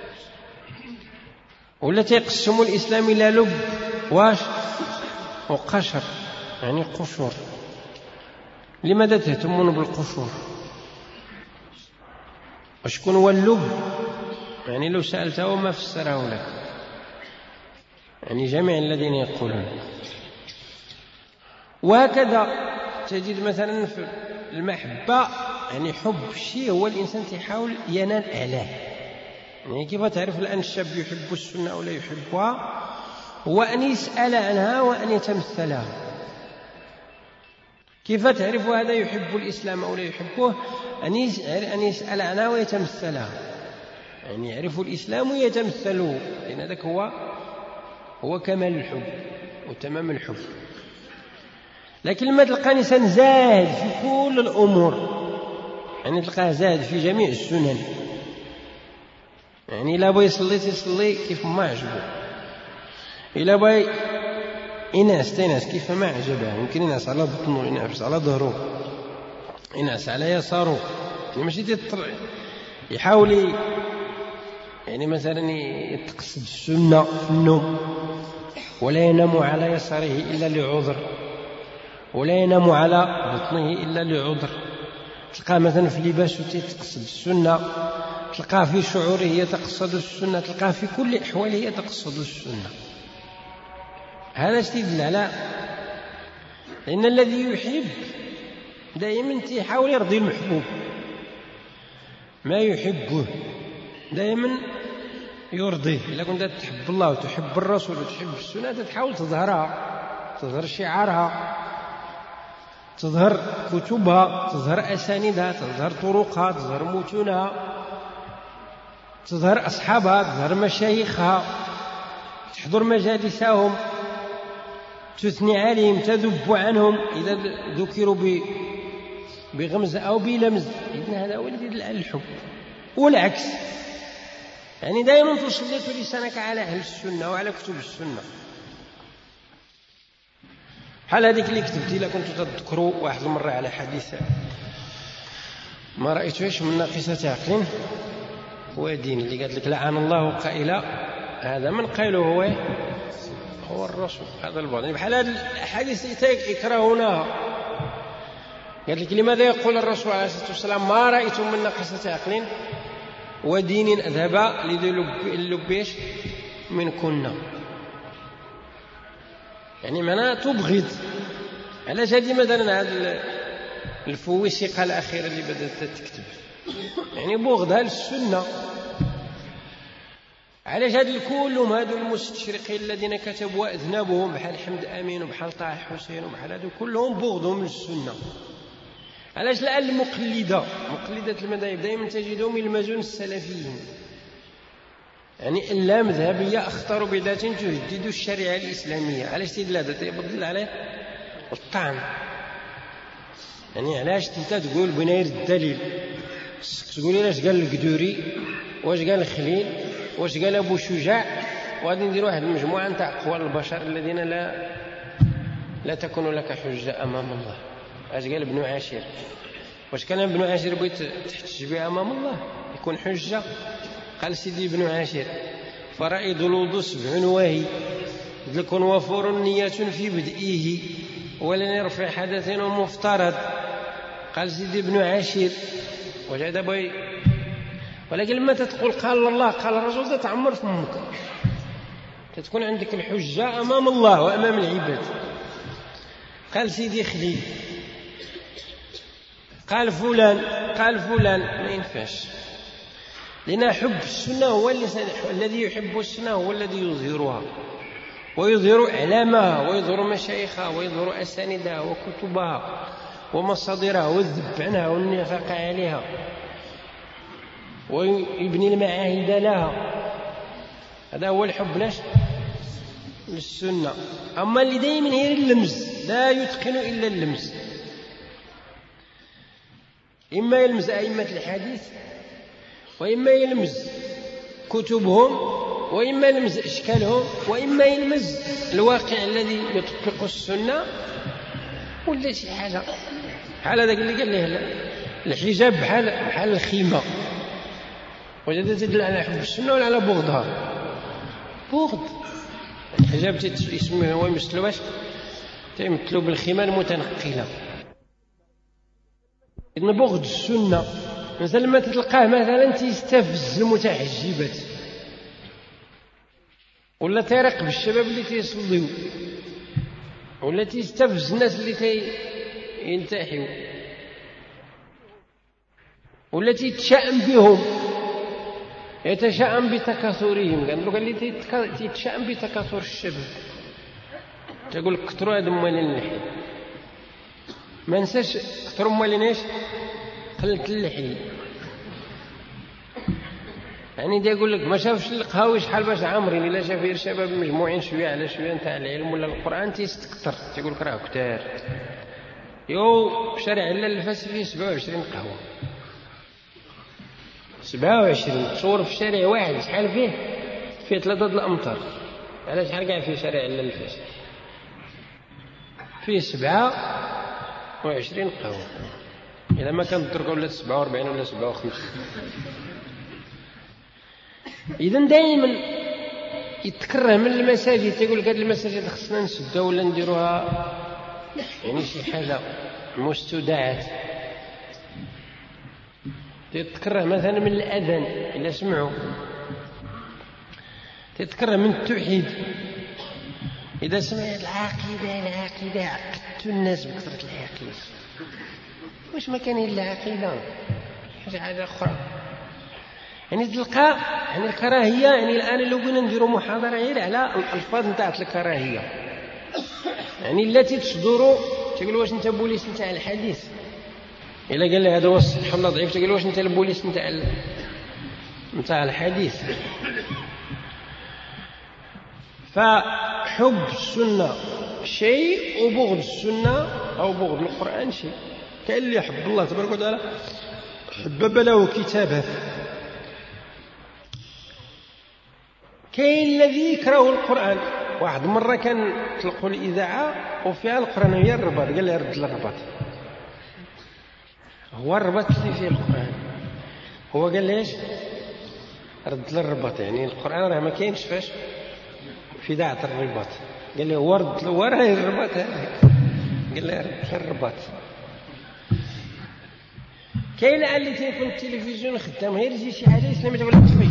ولا تيقسموا الإسلام إلى لب واش وقشر، يعني قشور. لماذا تهتمون بالقشور؟ وشكون هو اللب؟ يعني لو سألته ما فسره لك، يعني جميع الذين يقولون. وهكذا تجد مثلا في المحبة، يعني حب شيء هو الإنسان يحاول ينال أعلاه. يعني كيف تعرف الآن الشاب يحب السنة أو لا يحبها؟ هو أن يسأل عنها وأن يتمثلها. كيف تعرف هذا يحب الإسلام أو لا يحبه؟ أن يسأل عنها ويتمثلها، يعني يعرف الإسلام ويتمثله، لأن هذاك هو كمال الحب وتمام الحب. لكن لما تلقى إنسان زاهد في كل الأمور، يعني تلقاه زاهد في جميع السنن، يعني إلا بغى يصلي كيف ما عجبه، إلا بغى ينعس كيف ما عجبه. يمكن ينعس على بطنه، ينعس على ظهره، ينعس على يساره، يعني ماشي يحاول يعني مثلا يتقصد السنة في النوم، ولا ينام على يساره إلا لعذر، ولا ينام على بطنه إلا لعذر. تلقاه مثلا في لباسه يتقصد السنة، تلقاه في شعوره يتقصد السنة، تلقاه في كل أحواله يتقصد السنة. هذا يدل على أن الذي يحب دائما يحاول يرضي المحبوب، ما يحبه دائما يرضيه. إذا كنت تحب الله وتحب الرسول وتحب السنة تحاول تظهرها، تظهر شعارها، تظهر كتبها، تظهر أسانيدها، تظهر طرقها، تظهر متونها، تظهر أصحابها، تظهر مشايخها، تحضر مجالسهم، تثني عليهم، تذب عنهم إذا ذكروا بغمز أو بلمز. إذن هذا هو الذي يدل على الحب. والعكس، يعني دائما تسلط لسانك على أهل السنة وعلى كتب السنة. حال هذيك اللي كتبتي إلا كنتوا تذكروا واحد المرة على حديث ما رأيتوش من ناقصة عقل ودين، اللي قالت لك لعن الله قائلا هذا من قيله هو الرسول. هذا البعض بحال هذه الأحاديث يكرهونها. قالت لك لماذا يقول الرسول عليه الصلاة والسلام ما رأيتم من ناقصة عقل ودين أذهب للبيش من كنا، يعني معناها تبغض. علاش هذه مثلا هذا الفويسقة الأخيرة اللي بدأت تكتب، يعني بغضها للسنة. علاش هاد كلهم هادو المستشرقين الذين كتبوا أذنابهم بحال حمد أمين وبحال طه حسين وبحال هادو كلهم بغضهم للسنة؟ علاش؟ لأن مقلدة المذاهب دائما تجدهم يلمزون السلفيين، يعني اللامذهبية أخطر بدعة تهدد الشريعة الإسلامية. علاش تيدل هذا؟ تيبدل عليه الطعن. يعني علاش انت تقول بنير الدليل؟ تقول لي اش قال القدوري، واش قال الخليل، واش قال ابو شجاع، وغادي ندير واحد المجموعه نتاع اقوال البشر الذين لا تكون لك حجه امام الله. اش قال ابن عاشر؟ واش كان ابن عاشر بغيت تحتج به امام الله يكون حجه؟ قال سيدي ابن عاشر: فرائض الوضوء 7 واهي، لكن وفور نية في بدئه ولن يرفع حدث ومفترض. قال سيدي ابن عاشر وجد بي، ولكن لما تقول قال الله قال الرسول تتعمر فمك، تكون عندك الحجة أمام الله وأمام العباد. قال سيدي خليل قال فلان ما ينفعش، لأن حب السنة هو الذي يحب السنة هو الذي يظهرها ويظهر إعلامها ويظهر مشايخها ويظهر أساندها وكتبها ومصادرها والذب عنها والنفاق عليها ويبني المعاهد لها. هذا هو الحب للسنة. أما اللي دائما هي اللمز، لا يتقن إلا اللمز، إما يلمز أئمة الحديث، وإما يلمز كتبهم، وإما يلمز أشكالهم، وإما يلمز الواقع الذي يطبق السنة، ولا شي حاجة بحال هذاك اللي قال له الحجاب بحال الخيمة، وجد تدل على حب السنة ولا على بغضها؟ بغض. الحجاب اسمه هو يمثل واش؟ تيمثلوا بالخيمة المتنقلة. إن بغض السنة مثلا لما تلقاه مثلا تيستفز المتحجبات، ولا تيرق بالشباب اللي تيصليو، ولا تيستفز الناس اللي تينتحيو، ولا تيتشائم بهم، يتشائم بتكاثرهم. قال لي تيتشائم بتكاثر الشباب، تقول لك كثروا هذا مالين اللحية، ما نساش كثروا مالين ايش؟ قلة اللحية. يعني دا يقول لك ما شافش القهاوي شحال باش عامرين، الا شاف غير شباب مجموعين شويه على شويه نتاع العلم ولا القران تيستكثر، تيقول لك راه كثار. شارع الا الفاس فيه 27 قهوه، 27 تصور في شارع واحد شحال فيه 3 الأمتار. على شحال كاع فيه شارع الا الفاس؟ فيه 27 قهوه. اذا ما كان الدرجه ولا 47 ولا 57. إذن دائما يتكره من المساجد، تقول لك هذه المساجد خصنا نسدها ولا نديروها يعني شي حاجة مستودعات. تتكره مثلا من الأذان إلا سمعوا، تتكره من التوحيد إذا سمعت العقيدة عقدت الناس بكثرة العقيدة. واش ما كان إلا عقيدة؟ حاجة أخرى. يعني تلقى يعني الكراهية، يعني الآن لو بغينا نديروا محاضرة غير على الألفاظ نتاع الكراهية، يعني التي تصدر تقول واش أنت بوليس نتاع الحديث، إلا قال لي هذا هو الصحة الله ضعيف تقول واش أنت البوليس نتاع الحديث. فحب السنة شيء وبغض السنة أو بغض القرآن شيء. كاين اللي يحب الله تبارك وتعالى حبب له كتابه، كاين الذي يكره القرآن. واحد مرة كان تلقوا الإذاعة وفيها القرآن هي الرباط، قال لي رد الرباط، هو الرباط اللي فيه القرآن، هو قال لي ايش؟ رد الرباط، يعني القرآن راه ما كاينش فاش في إذاعة الرباط. قال لي هو رد وراه الرباط هذاك، قال لي رد الرباط. كاين اللي تيكون التلفزيون خدام غير يجي شي حاجة إسلامية ولا تفي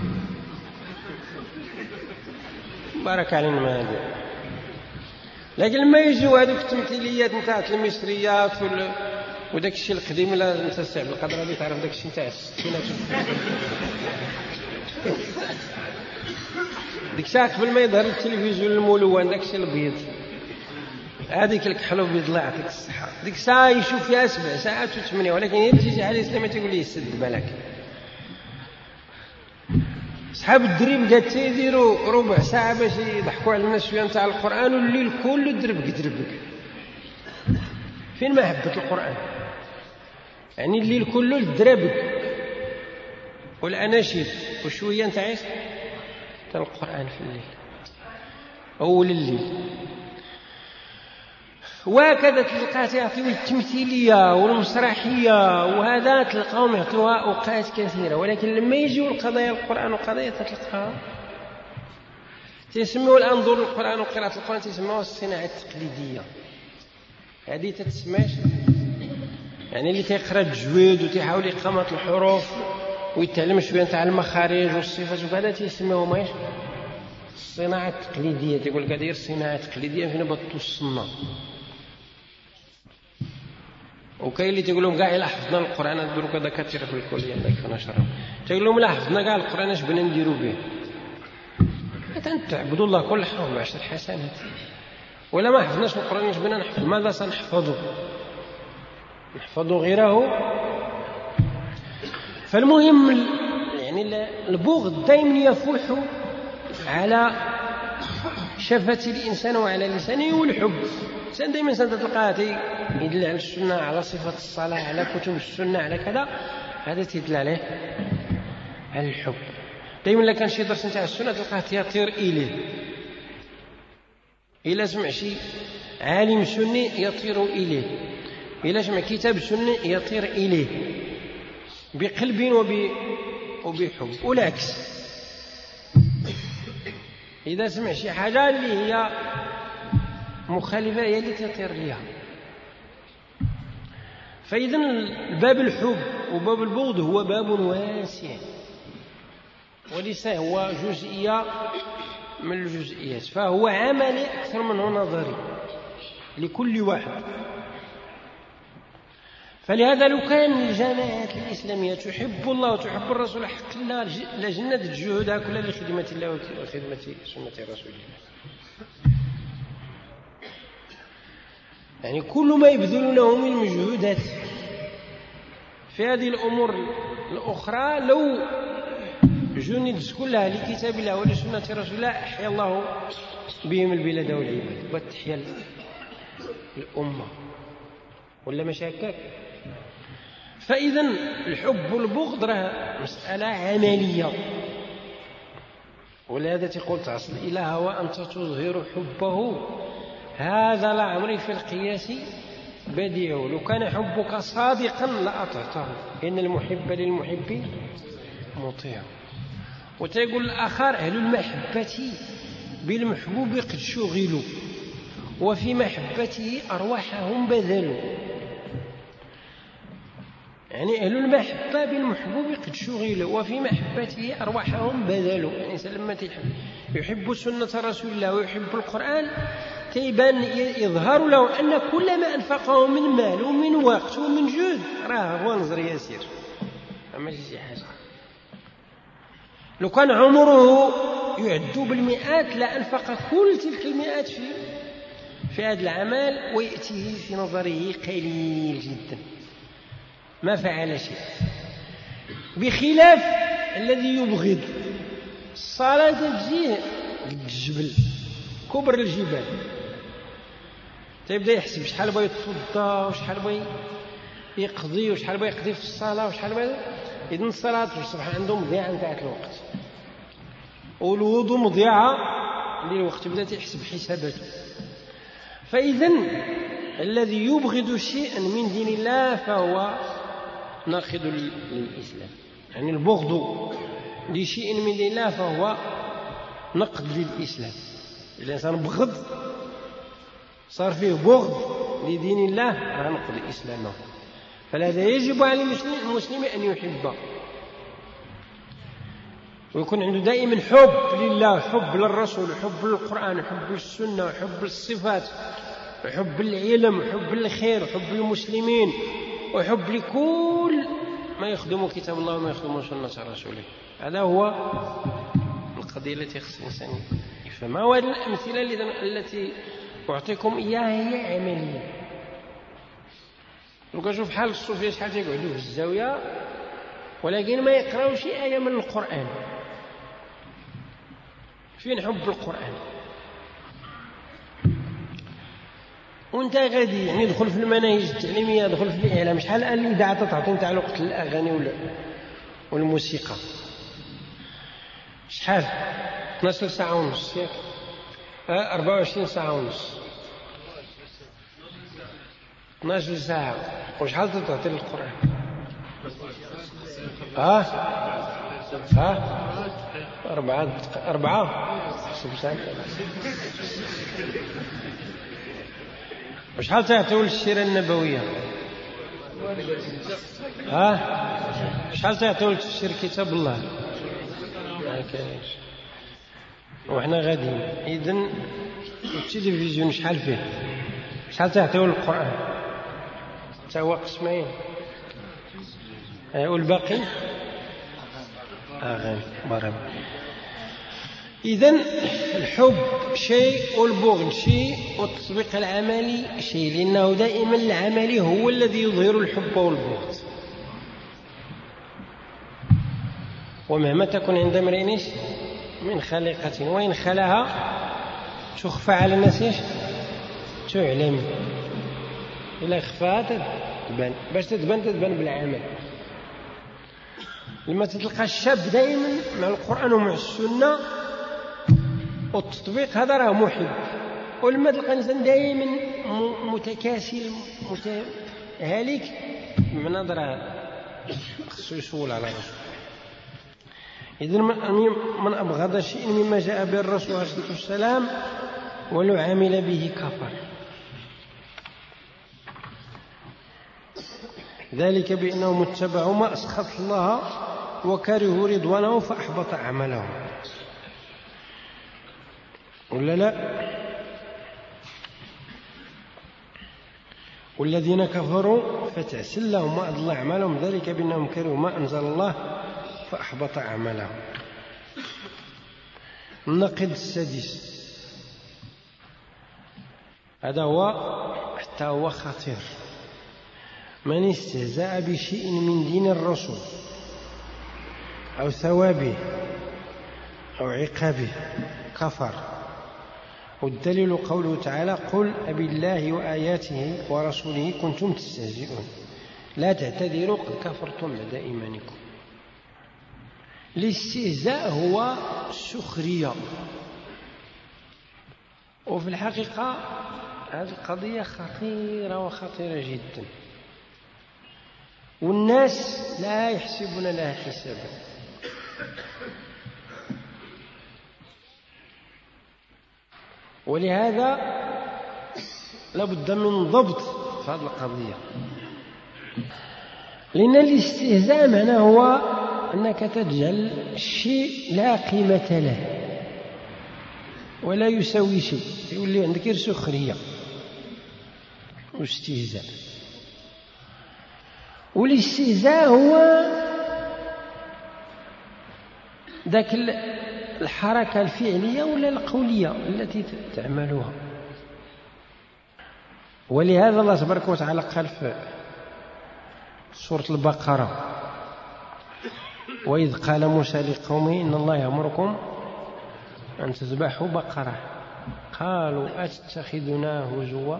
بارك علينا ما هذا. لكن لما يجوا هذوك التمثيليات نتاع المصريات وداك الشيء القديم، لا انت السي عبد القادر هذه تعرف داك الشيء نتاع الستينات ديك الساعة قبل ما يظهر التلفزيون الملون داك الشيء الابيض، هذيك الكحل الابيض الله يعطيك الصحة، ديك الساعة يشوف فيها 7 ساعات و8، ولكن هي تيجي على الإسلام تيقول لي سد بالك. صحاب الدريم قد تيديروا ربع ساعة باش يضحكوا على الناس شوية نتاع القرآن، والليل كله دربك. فين محبة القرآن؟ يعني الليل كله دربك والأناشيد وشوية نتاع القرآن في الليل أول الليل. وهكذا تلقاه يعطيو التمثيلية والمسرحية، وهذا تلقاهم يعطوها أوقات كثيرة، ولكن لما يجيو القضايا القرآن وقضايا تلقاها تسموا الآن دور القرآن وقراءة القرآن تسموها الصناعة التقليدية. هذه تتسماش يعني اللي تيقرا التجويد وتيحاول إقامة الحروف ويتعلم شوية تاع المخارج والصفات وكذا تيسموهم ايش؟ الصناعة التقليدية. تيقول لك داير الصناعة التقليدية فين بطو الصنة. وكاين اللي تيقول لهم كاع الا حفظنا القرآن نديروا كذا كثير في الكلية عندك نشرهم، تيقول لهم لا حفظنا كاع القرآن اش بغينا نديروا به؟ تعبدوا الله كل حول 10 حسنات، ولا ما حفظناش القرآن اش بغينا نحفظ؟ ماذا سنحفظه؟ نحفظ غيره. فالمهم يعني البغض دائما يفوح على شفة الإنسان وعلى لسانه، والحب الإنسان دائما تلقاه يدل على السنة، على صفة الصلاة، على كتب السنة، على كذا، هذا تدل عليه على الحب. دائما إلا كان شي درس نتاع السنة تلقاه يطير إليه، إلا سمع شي عالم سني يطير إليه، إلا سمع كتاب سني يطير إليه بقلب وبحب. والعكس إذا سمع شي حاجة اللي هي مخالفة هي اللي تطير ليها. فإذا باب الحب وباب البغض هو باب واسع، وليس هو جزئية من الجزئيات، فهو عملي أكثر منه نظري لكل واحد. فلهذا لو كان الجماعات الإسلامية تحب الله وتحب الرسول حق الله لجندت جهودها كلها لخدمة الله وخدمة سنة رسول الله. يعني كل ما يبذلونه من مجهودات في هذه الأمور الأخرى لو جندت كلها لكتاب الله ولسنة رسول الله أحيا الله بهم البلاد والعباد وتحيا الأمة، ولا مشاكل. فإذا الحب والبغض راه مسألة عملية، ولهذا تقول تعصي الإله وأنت تظهر حبه، هذا لعمري في القياس بديع، لو كان حبك صادقا لأطعته، إن المحب للمحب مطيع. وتقول الآخر أهل المحبة بالمحبوب قد شغلوا وفي محبته أرواحهم بذلوا. يعني أهل المحبة بالمحبوب قد شغلوا وفي محبته أرواحهم بذلوا. يعني لما يحب سنة رسول الله ويحب القرآن تيبان يظهر له أن كل ما أنفقه من مال ومن وقت ومن جهد راه هو نظر يسير، أما شي حاجة. لو كان عمره يعد بالمئات لأنفق كل تلك المئات في هذا العمل، ويأتيه في نظره قليل جدا، ما فعل شيء. بخلاف الذي يبغض الصلاة تجيه الجبل كبر الجبال، تيبدا يحسب شحال بغى يتوضا وشحال بغى يقضي وشحال بغى يقضي في الصلاة وشحال بغى. إذن الصلاة في الصباح عندهم مضيعة نتاع الوقت، والوضوء مضيعة للوقت، بدا يحسب حساباته. فإذا الذي يبغض شيئا من دين الله فهو ناقض للإسلام. يعني البغض لشيء من دين الله فهو نقد للإسلام. الإنسان بغض صار فيه بغض لدين الله راه نقد إسلامه. فلهذا يجب على المسلم أن يحبه ويكون عنده دائما حب لله، حب للرسول، حب للقرآن، حب للسنة، حب للصفات، حب للعلم، حب للخير، حب للمسلمين، وحب لكل ما يخدم كتاب الله وما يخدم سنة رسوله. هذا هو القضية التي يخص الإنسان يفهمها. وهذه الأمثلة التي أعطيكم إياها هي عملية. لو كنشوف حال الصوفية شحال تيقعدوا في الزاوية ولكن ما يقراو شي آية من القرآن. فين حب القرآن؟ وانت غادي يعني يدخل في المناهج التعليمية، يدخل في الإعلام. شحال الآن الإذاعة تعطي على وقت الأغاني والموسيقى؟ شحال؟ 12 ساعة ونص، 24 ساعة ونص، 12 ساعة. وشحال تعطي للقرآن؟ أربعة وشحال تعطيو للسيرة النبوية؟ شحال تعطيو لتفسير كتاب الله؟ ما كاينش. وحنا غاديين. إذن التلفزيون شحال فيه؟ شحال تعطيو للقرآن؟ تا هو قسمين. والباقي أغاني برامج. إذن الحب شيء والبغض شيء والتطبيق العملي شيء، لأنه دائما العملي هو الذي يظهر الحب والبغض. ومهما تكن عند امرئ من خليقة وإن خلاها تخفى على الناس تعلم. إلا خفاها تبان. باش تبان بالعمل. لما تلقى الشاب دائما مع القرآن ومع السنة والتطبيق هذا راه محب. ولما تلقى الإنسان دائما متكاسل هالك بمعنى راه خصو يسول على راسه. إذن من أبغض شيء مما جاء به الرسول عليه الصلاة والسلام ولو عمل به كفر. ذلك بأنهم اتبعوا ما أسخط الله وكرهوا رضوانه فأحبط عملهم. ولا لا؟ والذين كفروا فتعسل لهم وأضل أعمالهم ذلك بأنهم كرهوا ما أنزل الله فأحبط أعمالهم. النقد السادس هذا هو حتى هو خطير. من استهزأ بشيء من دين الرسول أو ثوابه أو عقابه كفر. والدليل قوله تعالى قل أبي الله وآياته ورسوله كنتم تستهزئون لا تعتذروا قد كفرتم بعد إيمانكم. الاستهزاء هو السخرية. وفي الحقيقة هذه القضية خطيرة وخطيرة جدا، والناس لا يحسبون لها حسابا. ولهذا لابد من ضبط في هذه القضية. لأن الاستهزاء معناه هو أنك تجعل الشيء لا قيمة له ولا يساوي شيء، يقول لي عندك سخرية واستهزاء. والاستهزاء هو ذاك الحركة الفعلية ولا القولية التي تعملها. ولهذا الله تبارك وتعالى قال في سورة البقرة وإذ قال موسى لقومه إن الله يأمركم أن تذبحوا بقرة قالوا أتتخذنا هزوا.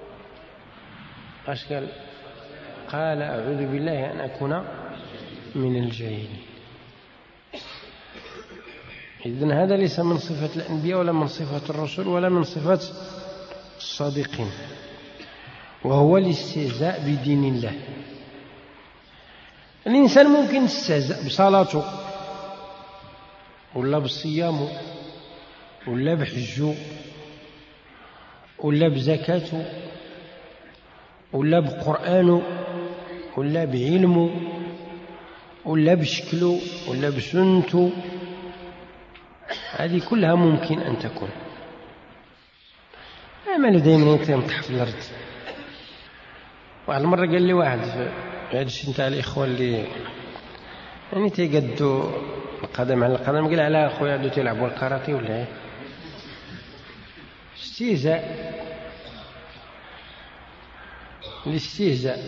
أشكال قال أعوذ بالله أن أكون من الجاهلين. إذن هذا ليس من صفة الأنبياء ولا من صفة الرسل ولا من صفة الصادقين، وهو الاستهزاء بدين الله. الإنسان ممكن يستهزأ بصلاته ولا بصيامه ولا بحجه ولا بزكاته ولا بقرآنه ولا بعلمه ولا بشكله ولا بسنته. هذه كلها ممكن أن تكون. أعمل دائما ينطح في الأرض. واحد المرة قال لي واحد في هذا الشيء نتاع الإخوة اللي يعني تيقدوا القدم على القدم. قال على خويا عدو تيلعبوا الكاراتيه ولا ايه؟ استهزاء، الاستهزاء.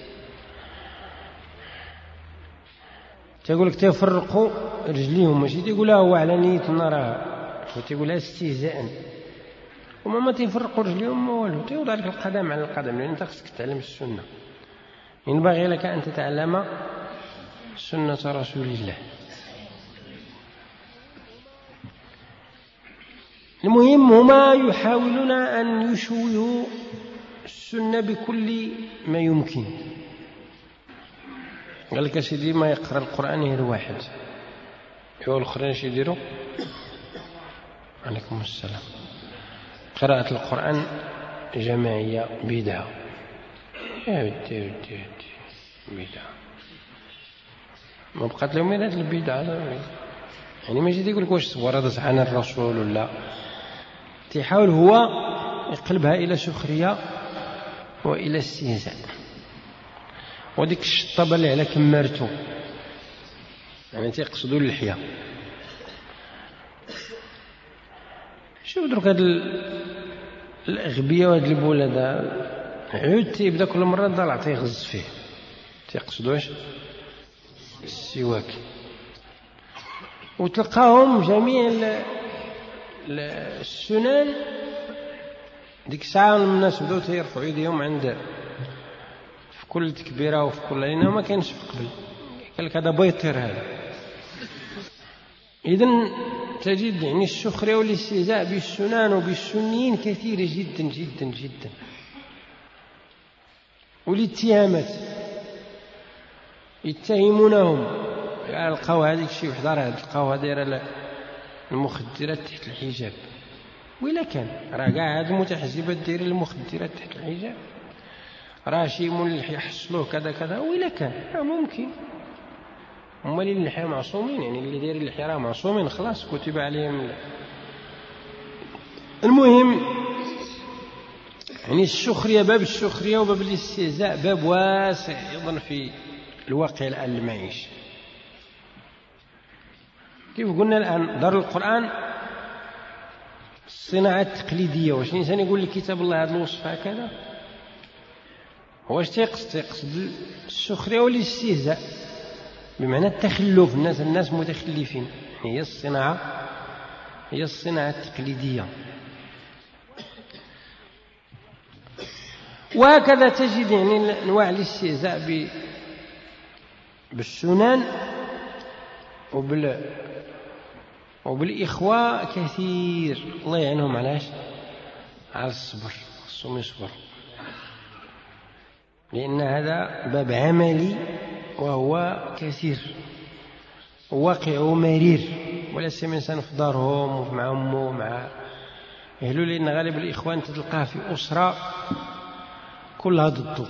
تقول لك تيفرقوا رجليهم، ماشي تيقول هو على نيتنا راه، تيقولها استهزاء. وما ما تيفرقوا رجليهم ما والو، تيوضع لك القدم على القدم، لان انت خصك تتعلم السنه. ينبغي لك ان تتعلم سنه رسول الله. المهم هما يحاولون ان يشوهوا السنه بكل ما يمكن. قال لك سيدي ما يقرأ القرآن غير واحد، والآخرين اش يديروا؟ عليكم السلام. قراءة القرآن جماعية بدعة. يا ودي بدعة، ما بقات لهم من هذه البدعة. يعني ماشي يقول لك واش ورد عن الرسول ولا، تيحاول هو يقلبها إلى سخرية وإلى استهزاء. وديك الشطابة اللي على كمارتو، يعني تيقصدوا اللحية. شوف دروك هاد الأغبياء وهاد البولاد عود تيبدا كل مرة ضلع تيغز فيه، تيقصدوا اش؟ السواك. وتلقاهم جميع السنن ديك الساعة الناس بداو تيرفعوا يديهم عند في كل تكبيرة وفي كل لينة، ما كانش في قبل. قال لك هذا بيطير هذا. إذن تجد يعني السخرية والاستهزاء بالسنن وبالسنيين كثيرة جدا جدا جدا. والاتهامات يتهمونهم، لقاو هذيك الشيء وحده لقاوها دايره المخدرات تحت الحجاب. وإلا كان راه كاع هاد المتحزبات دايرين المخدرات تحت الحجاب، راه شي ملح يحصلوه كذا كذا. وإلا كان راه ممكن، هما اللي اللحية معصومين، يعني اللي دايرين اللحية راه معصومين خلاص كتب عليهم. المهم يعني السخرية، باب السخرية وباب الاستهزاء باب واسع أيضا في الواقع الآن المعيش. كيف قلنا الآن دار القرآن الصناعة التقليدية. واش الإنسان يقول لكتاب الله هذا الوصف هكذا، واش تيقصد السخرية والاستهزاء بمعنى التخلف. الناس متخلفين، يعني هي الصناعة التقليدية. وهكذا تجد يعني أنواع الاستهزاء بالسنن وبالإخوة كثير. الله يعينهم علاش؟ على الصبر، خصهم يصبروا، لأن هذا باب عملي وهو كثير واقع ومرير. ولا سيما إنسان في دارهم ومع أمه ومع أهله، لأن غالب الإخوان تلقاه في أسرة كلها ضده.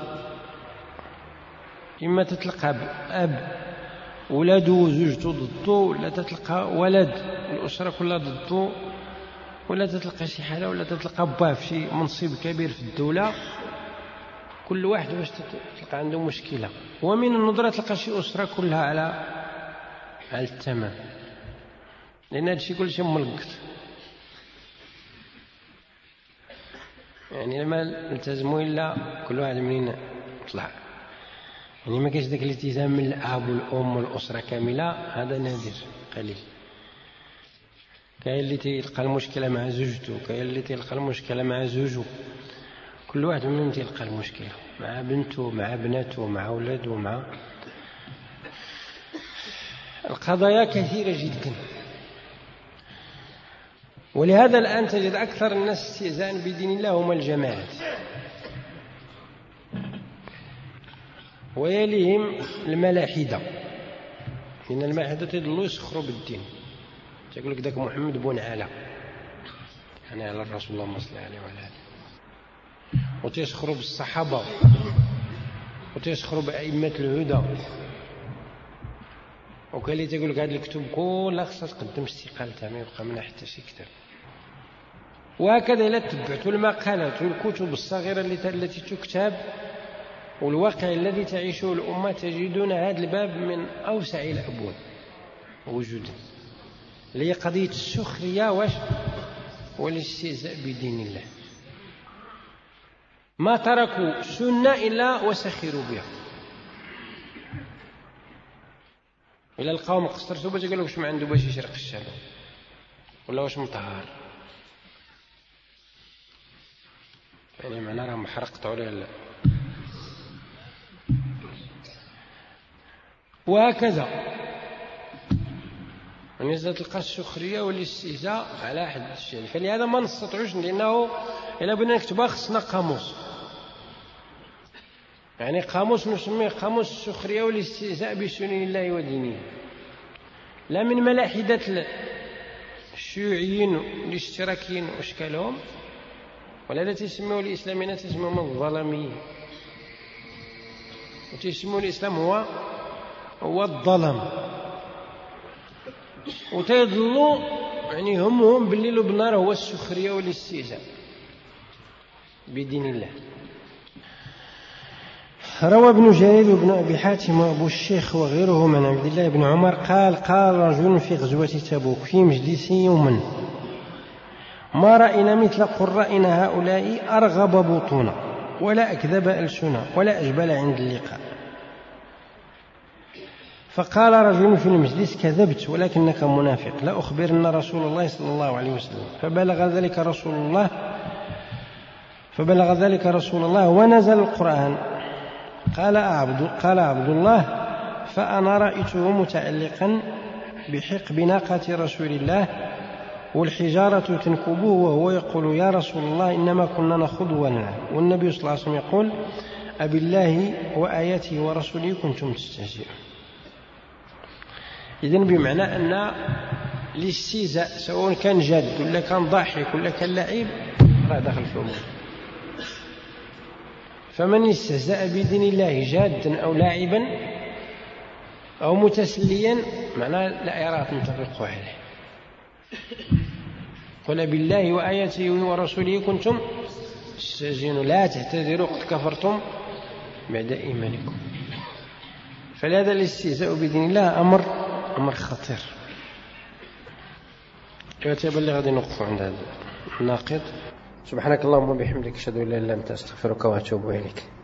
إما تتلقى أب ولاده وزوجته ضده، ولا تتلقى ولد الأسرة كلها ضده، ولا تتلقى شي حالة، ولا تتلقى باه في شي منصب كبير في الدولة. كل واحد باش تلقى عنده مشكلة. ومن النظرة تلقى شي أسرة كلها على التمام، لأن هذا الشيء كل شيء ملقط. يعني لما نلتزموا إلا كل واحد منين طلع، يعني ما كاينش ذاك الالتزام من الأب والأم والأسرة كاملة، هذا نادر قليل. كاين اللي تلقى المشكلة مع زوجته، كاين اللي تلقى المشكلة مع زوجه، كل واحد منهم تلقى المشكلة مع بنته، مع ابنته، مع أولاده، مع القضايا كثيرة جدا. ولهذا الآن تجد أكثر الناس استهزاء بدين الله هم الجماعات، ويليهم الملاحدة. لأن الملاحدة تضلوا يسخروا بالدين. تقول لك ذاك محمد بن علا، يعني على الرسول الله صلى الله عليه وعلى آله، وتيسخروا بالصحابة، وتيسخروا بأئمة الهدى. وكاين اللي تقول لك هذه الكتب كلها خصها تقدم استقالتها، ما يبقى منها حتى شي كتاب. وهكذا إلا تبعتوا المقالات والكتب الصغيرة التي تكتب والواقع الذي تعيشه الأمة، تجدون هذا الباب من أوسع الأبواب. وجودا، اللي هي قضية السخرية والاستهزاء بدين الله. ما تركوا سنة إلا وسخروا بها. إلا القوم قصرتوا باش قالوا واش ما عنده باش يشرق الشام ولا واش مطهر، يعني معناه راهم حرقتوا عليه لا. وهكذا يعني تلقى السخرية والاستهزاء على حد الشيء. فلهذا ما نستطيعوش، لأنه إلا بنا نكتبها خصنا قاموس، يعني قاموس نسميه قاموس السخرية والاستهزاء بسنن الله ودينه، لا من ملاحدة الشيوعيين والاشتراكيين واشكالهم، ولا لا تسموا الإسلاميين تسموهم الظلميين، وتسموا الإسلام هو الظلم، وتيضلوا يعني همهم بالليل وبالنهار هو السخرية والاستهزاء بدين الله. روى ابن جرير وابن أبي حاتم وأبو الشيخ وغيرهم عن عبد الله بن عمر قال رجل في غزوة تبوك في مجلس يوما: ما رأينا مثل قرائنا هؤلاء أرغب بطونا ولا أكذب ألسنا ولا أجبل عند اللقاء. فقال رجل في المجلس: كذبت ولكنك منافق، لا أخبرن رسول الله صلى الله عليه وسلم. فبلغ ذلك رسول الله ونزل القرآن. قال عبد الله: فأنا رأيته متعلقا بحق بناقة رسول الله والحجارة تنكبه وهو يقول: يا رسول الله إنما كنا نخوض ونلعب، والنبي صلى الله عليه وسلم يقول: أبالله وآياته ورسوله كنتم تستهزئون. إذن بمعنى أن الاستهزاء سواء كان جاد ولا كان ضاحك ولا كان لعيب راه داخل في الأمور. فمن استهزأ بدين الله جادا أو لاعبا أو متسليا معناه لا يرى متفق عليه. قل بالله وآياته ورسوله كنتم تستهزئون لا تعتذروا قد كفرتم بعد إيمانكم. فلهذا الاستهزاء بدين الله أمر خطير. يتبلغ غادي نوقف عند هذا الناقض. سبحانك اللهم وبحمدك أشهد أن لا إله إلا أنت أستغفرك وأتوب إليك.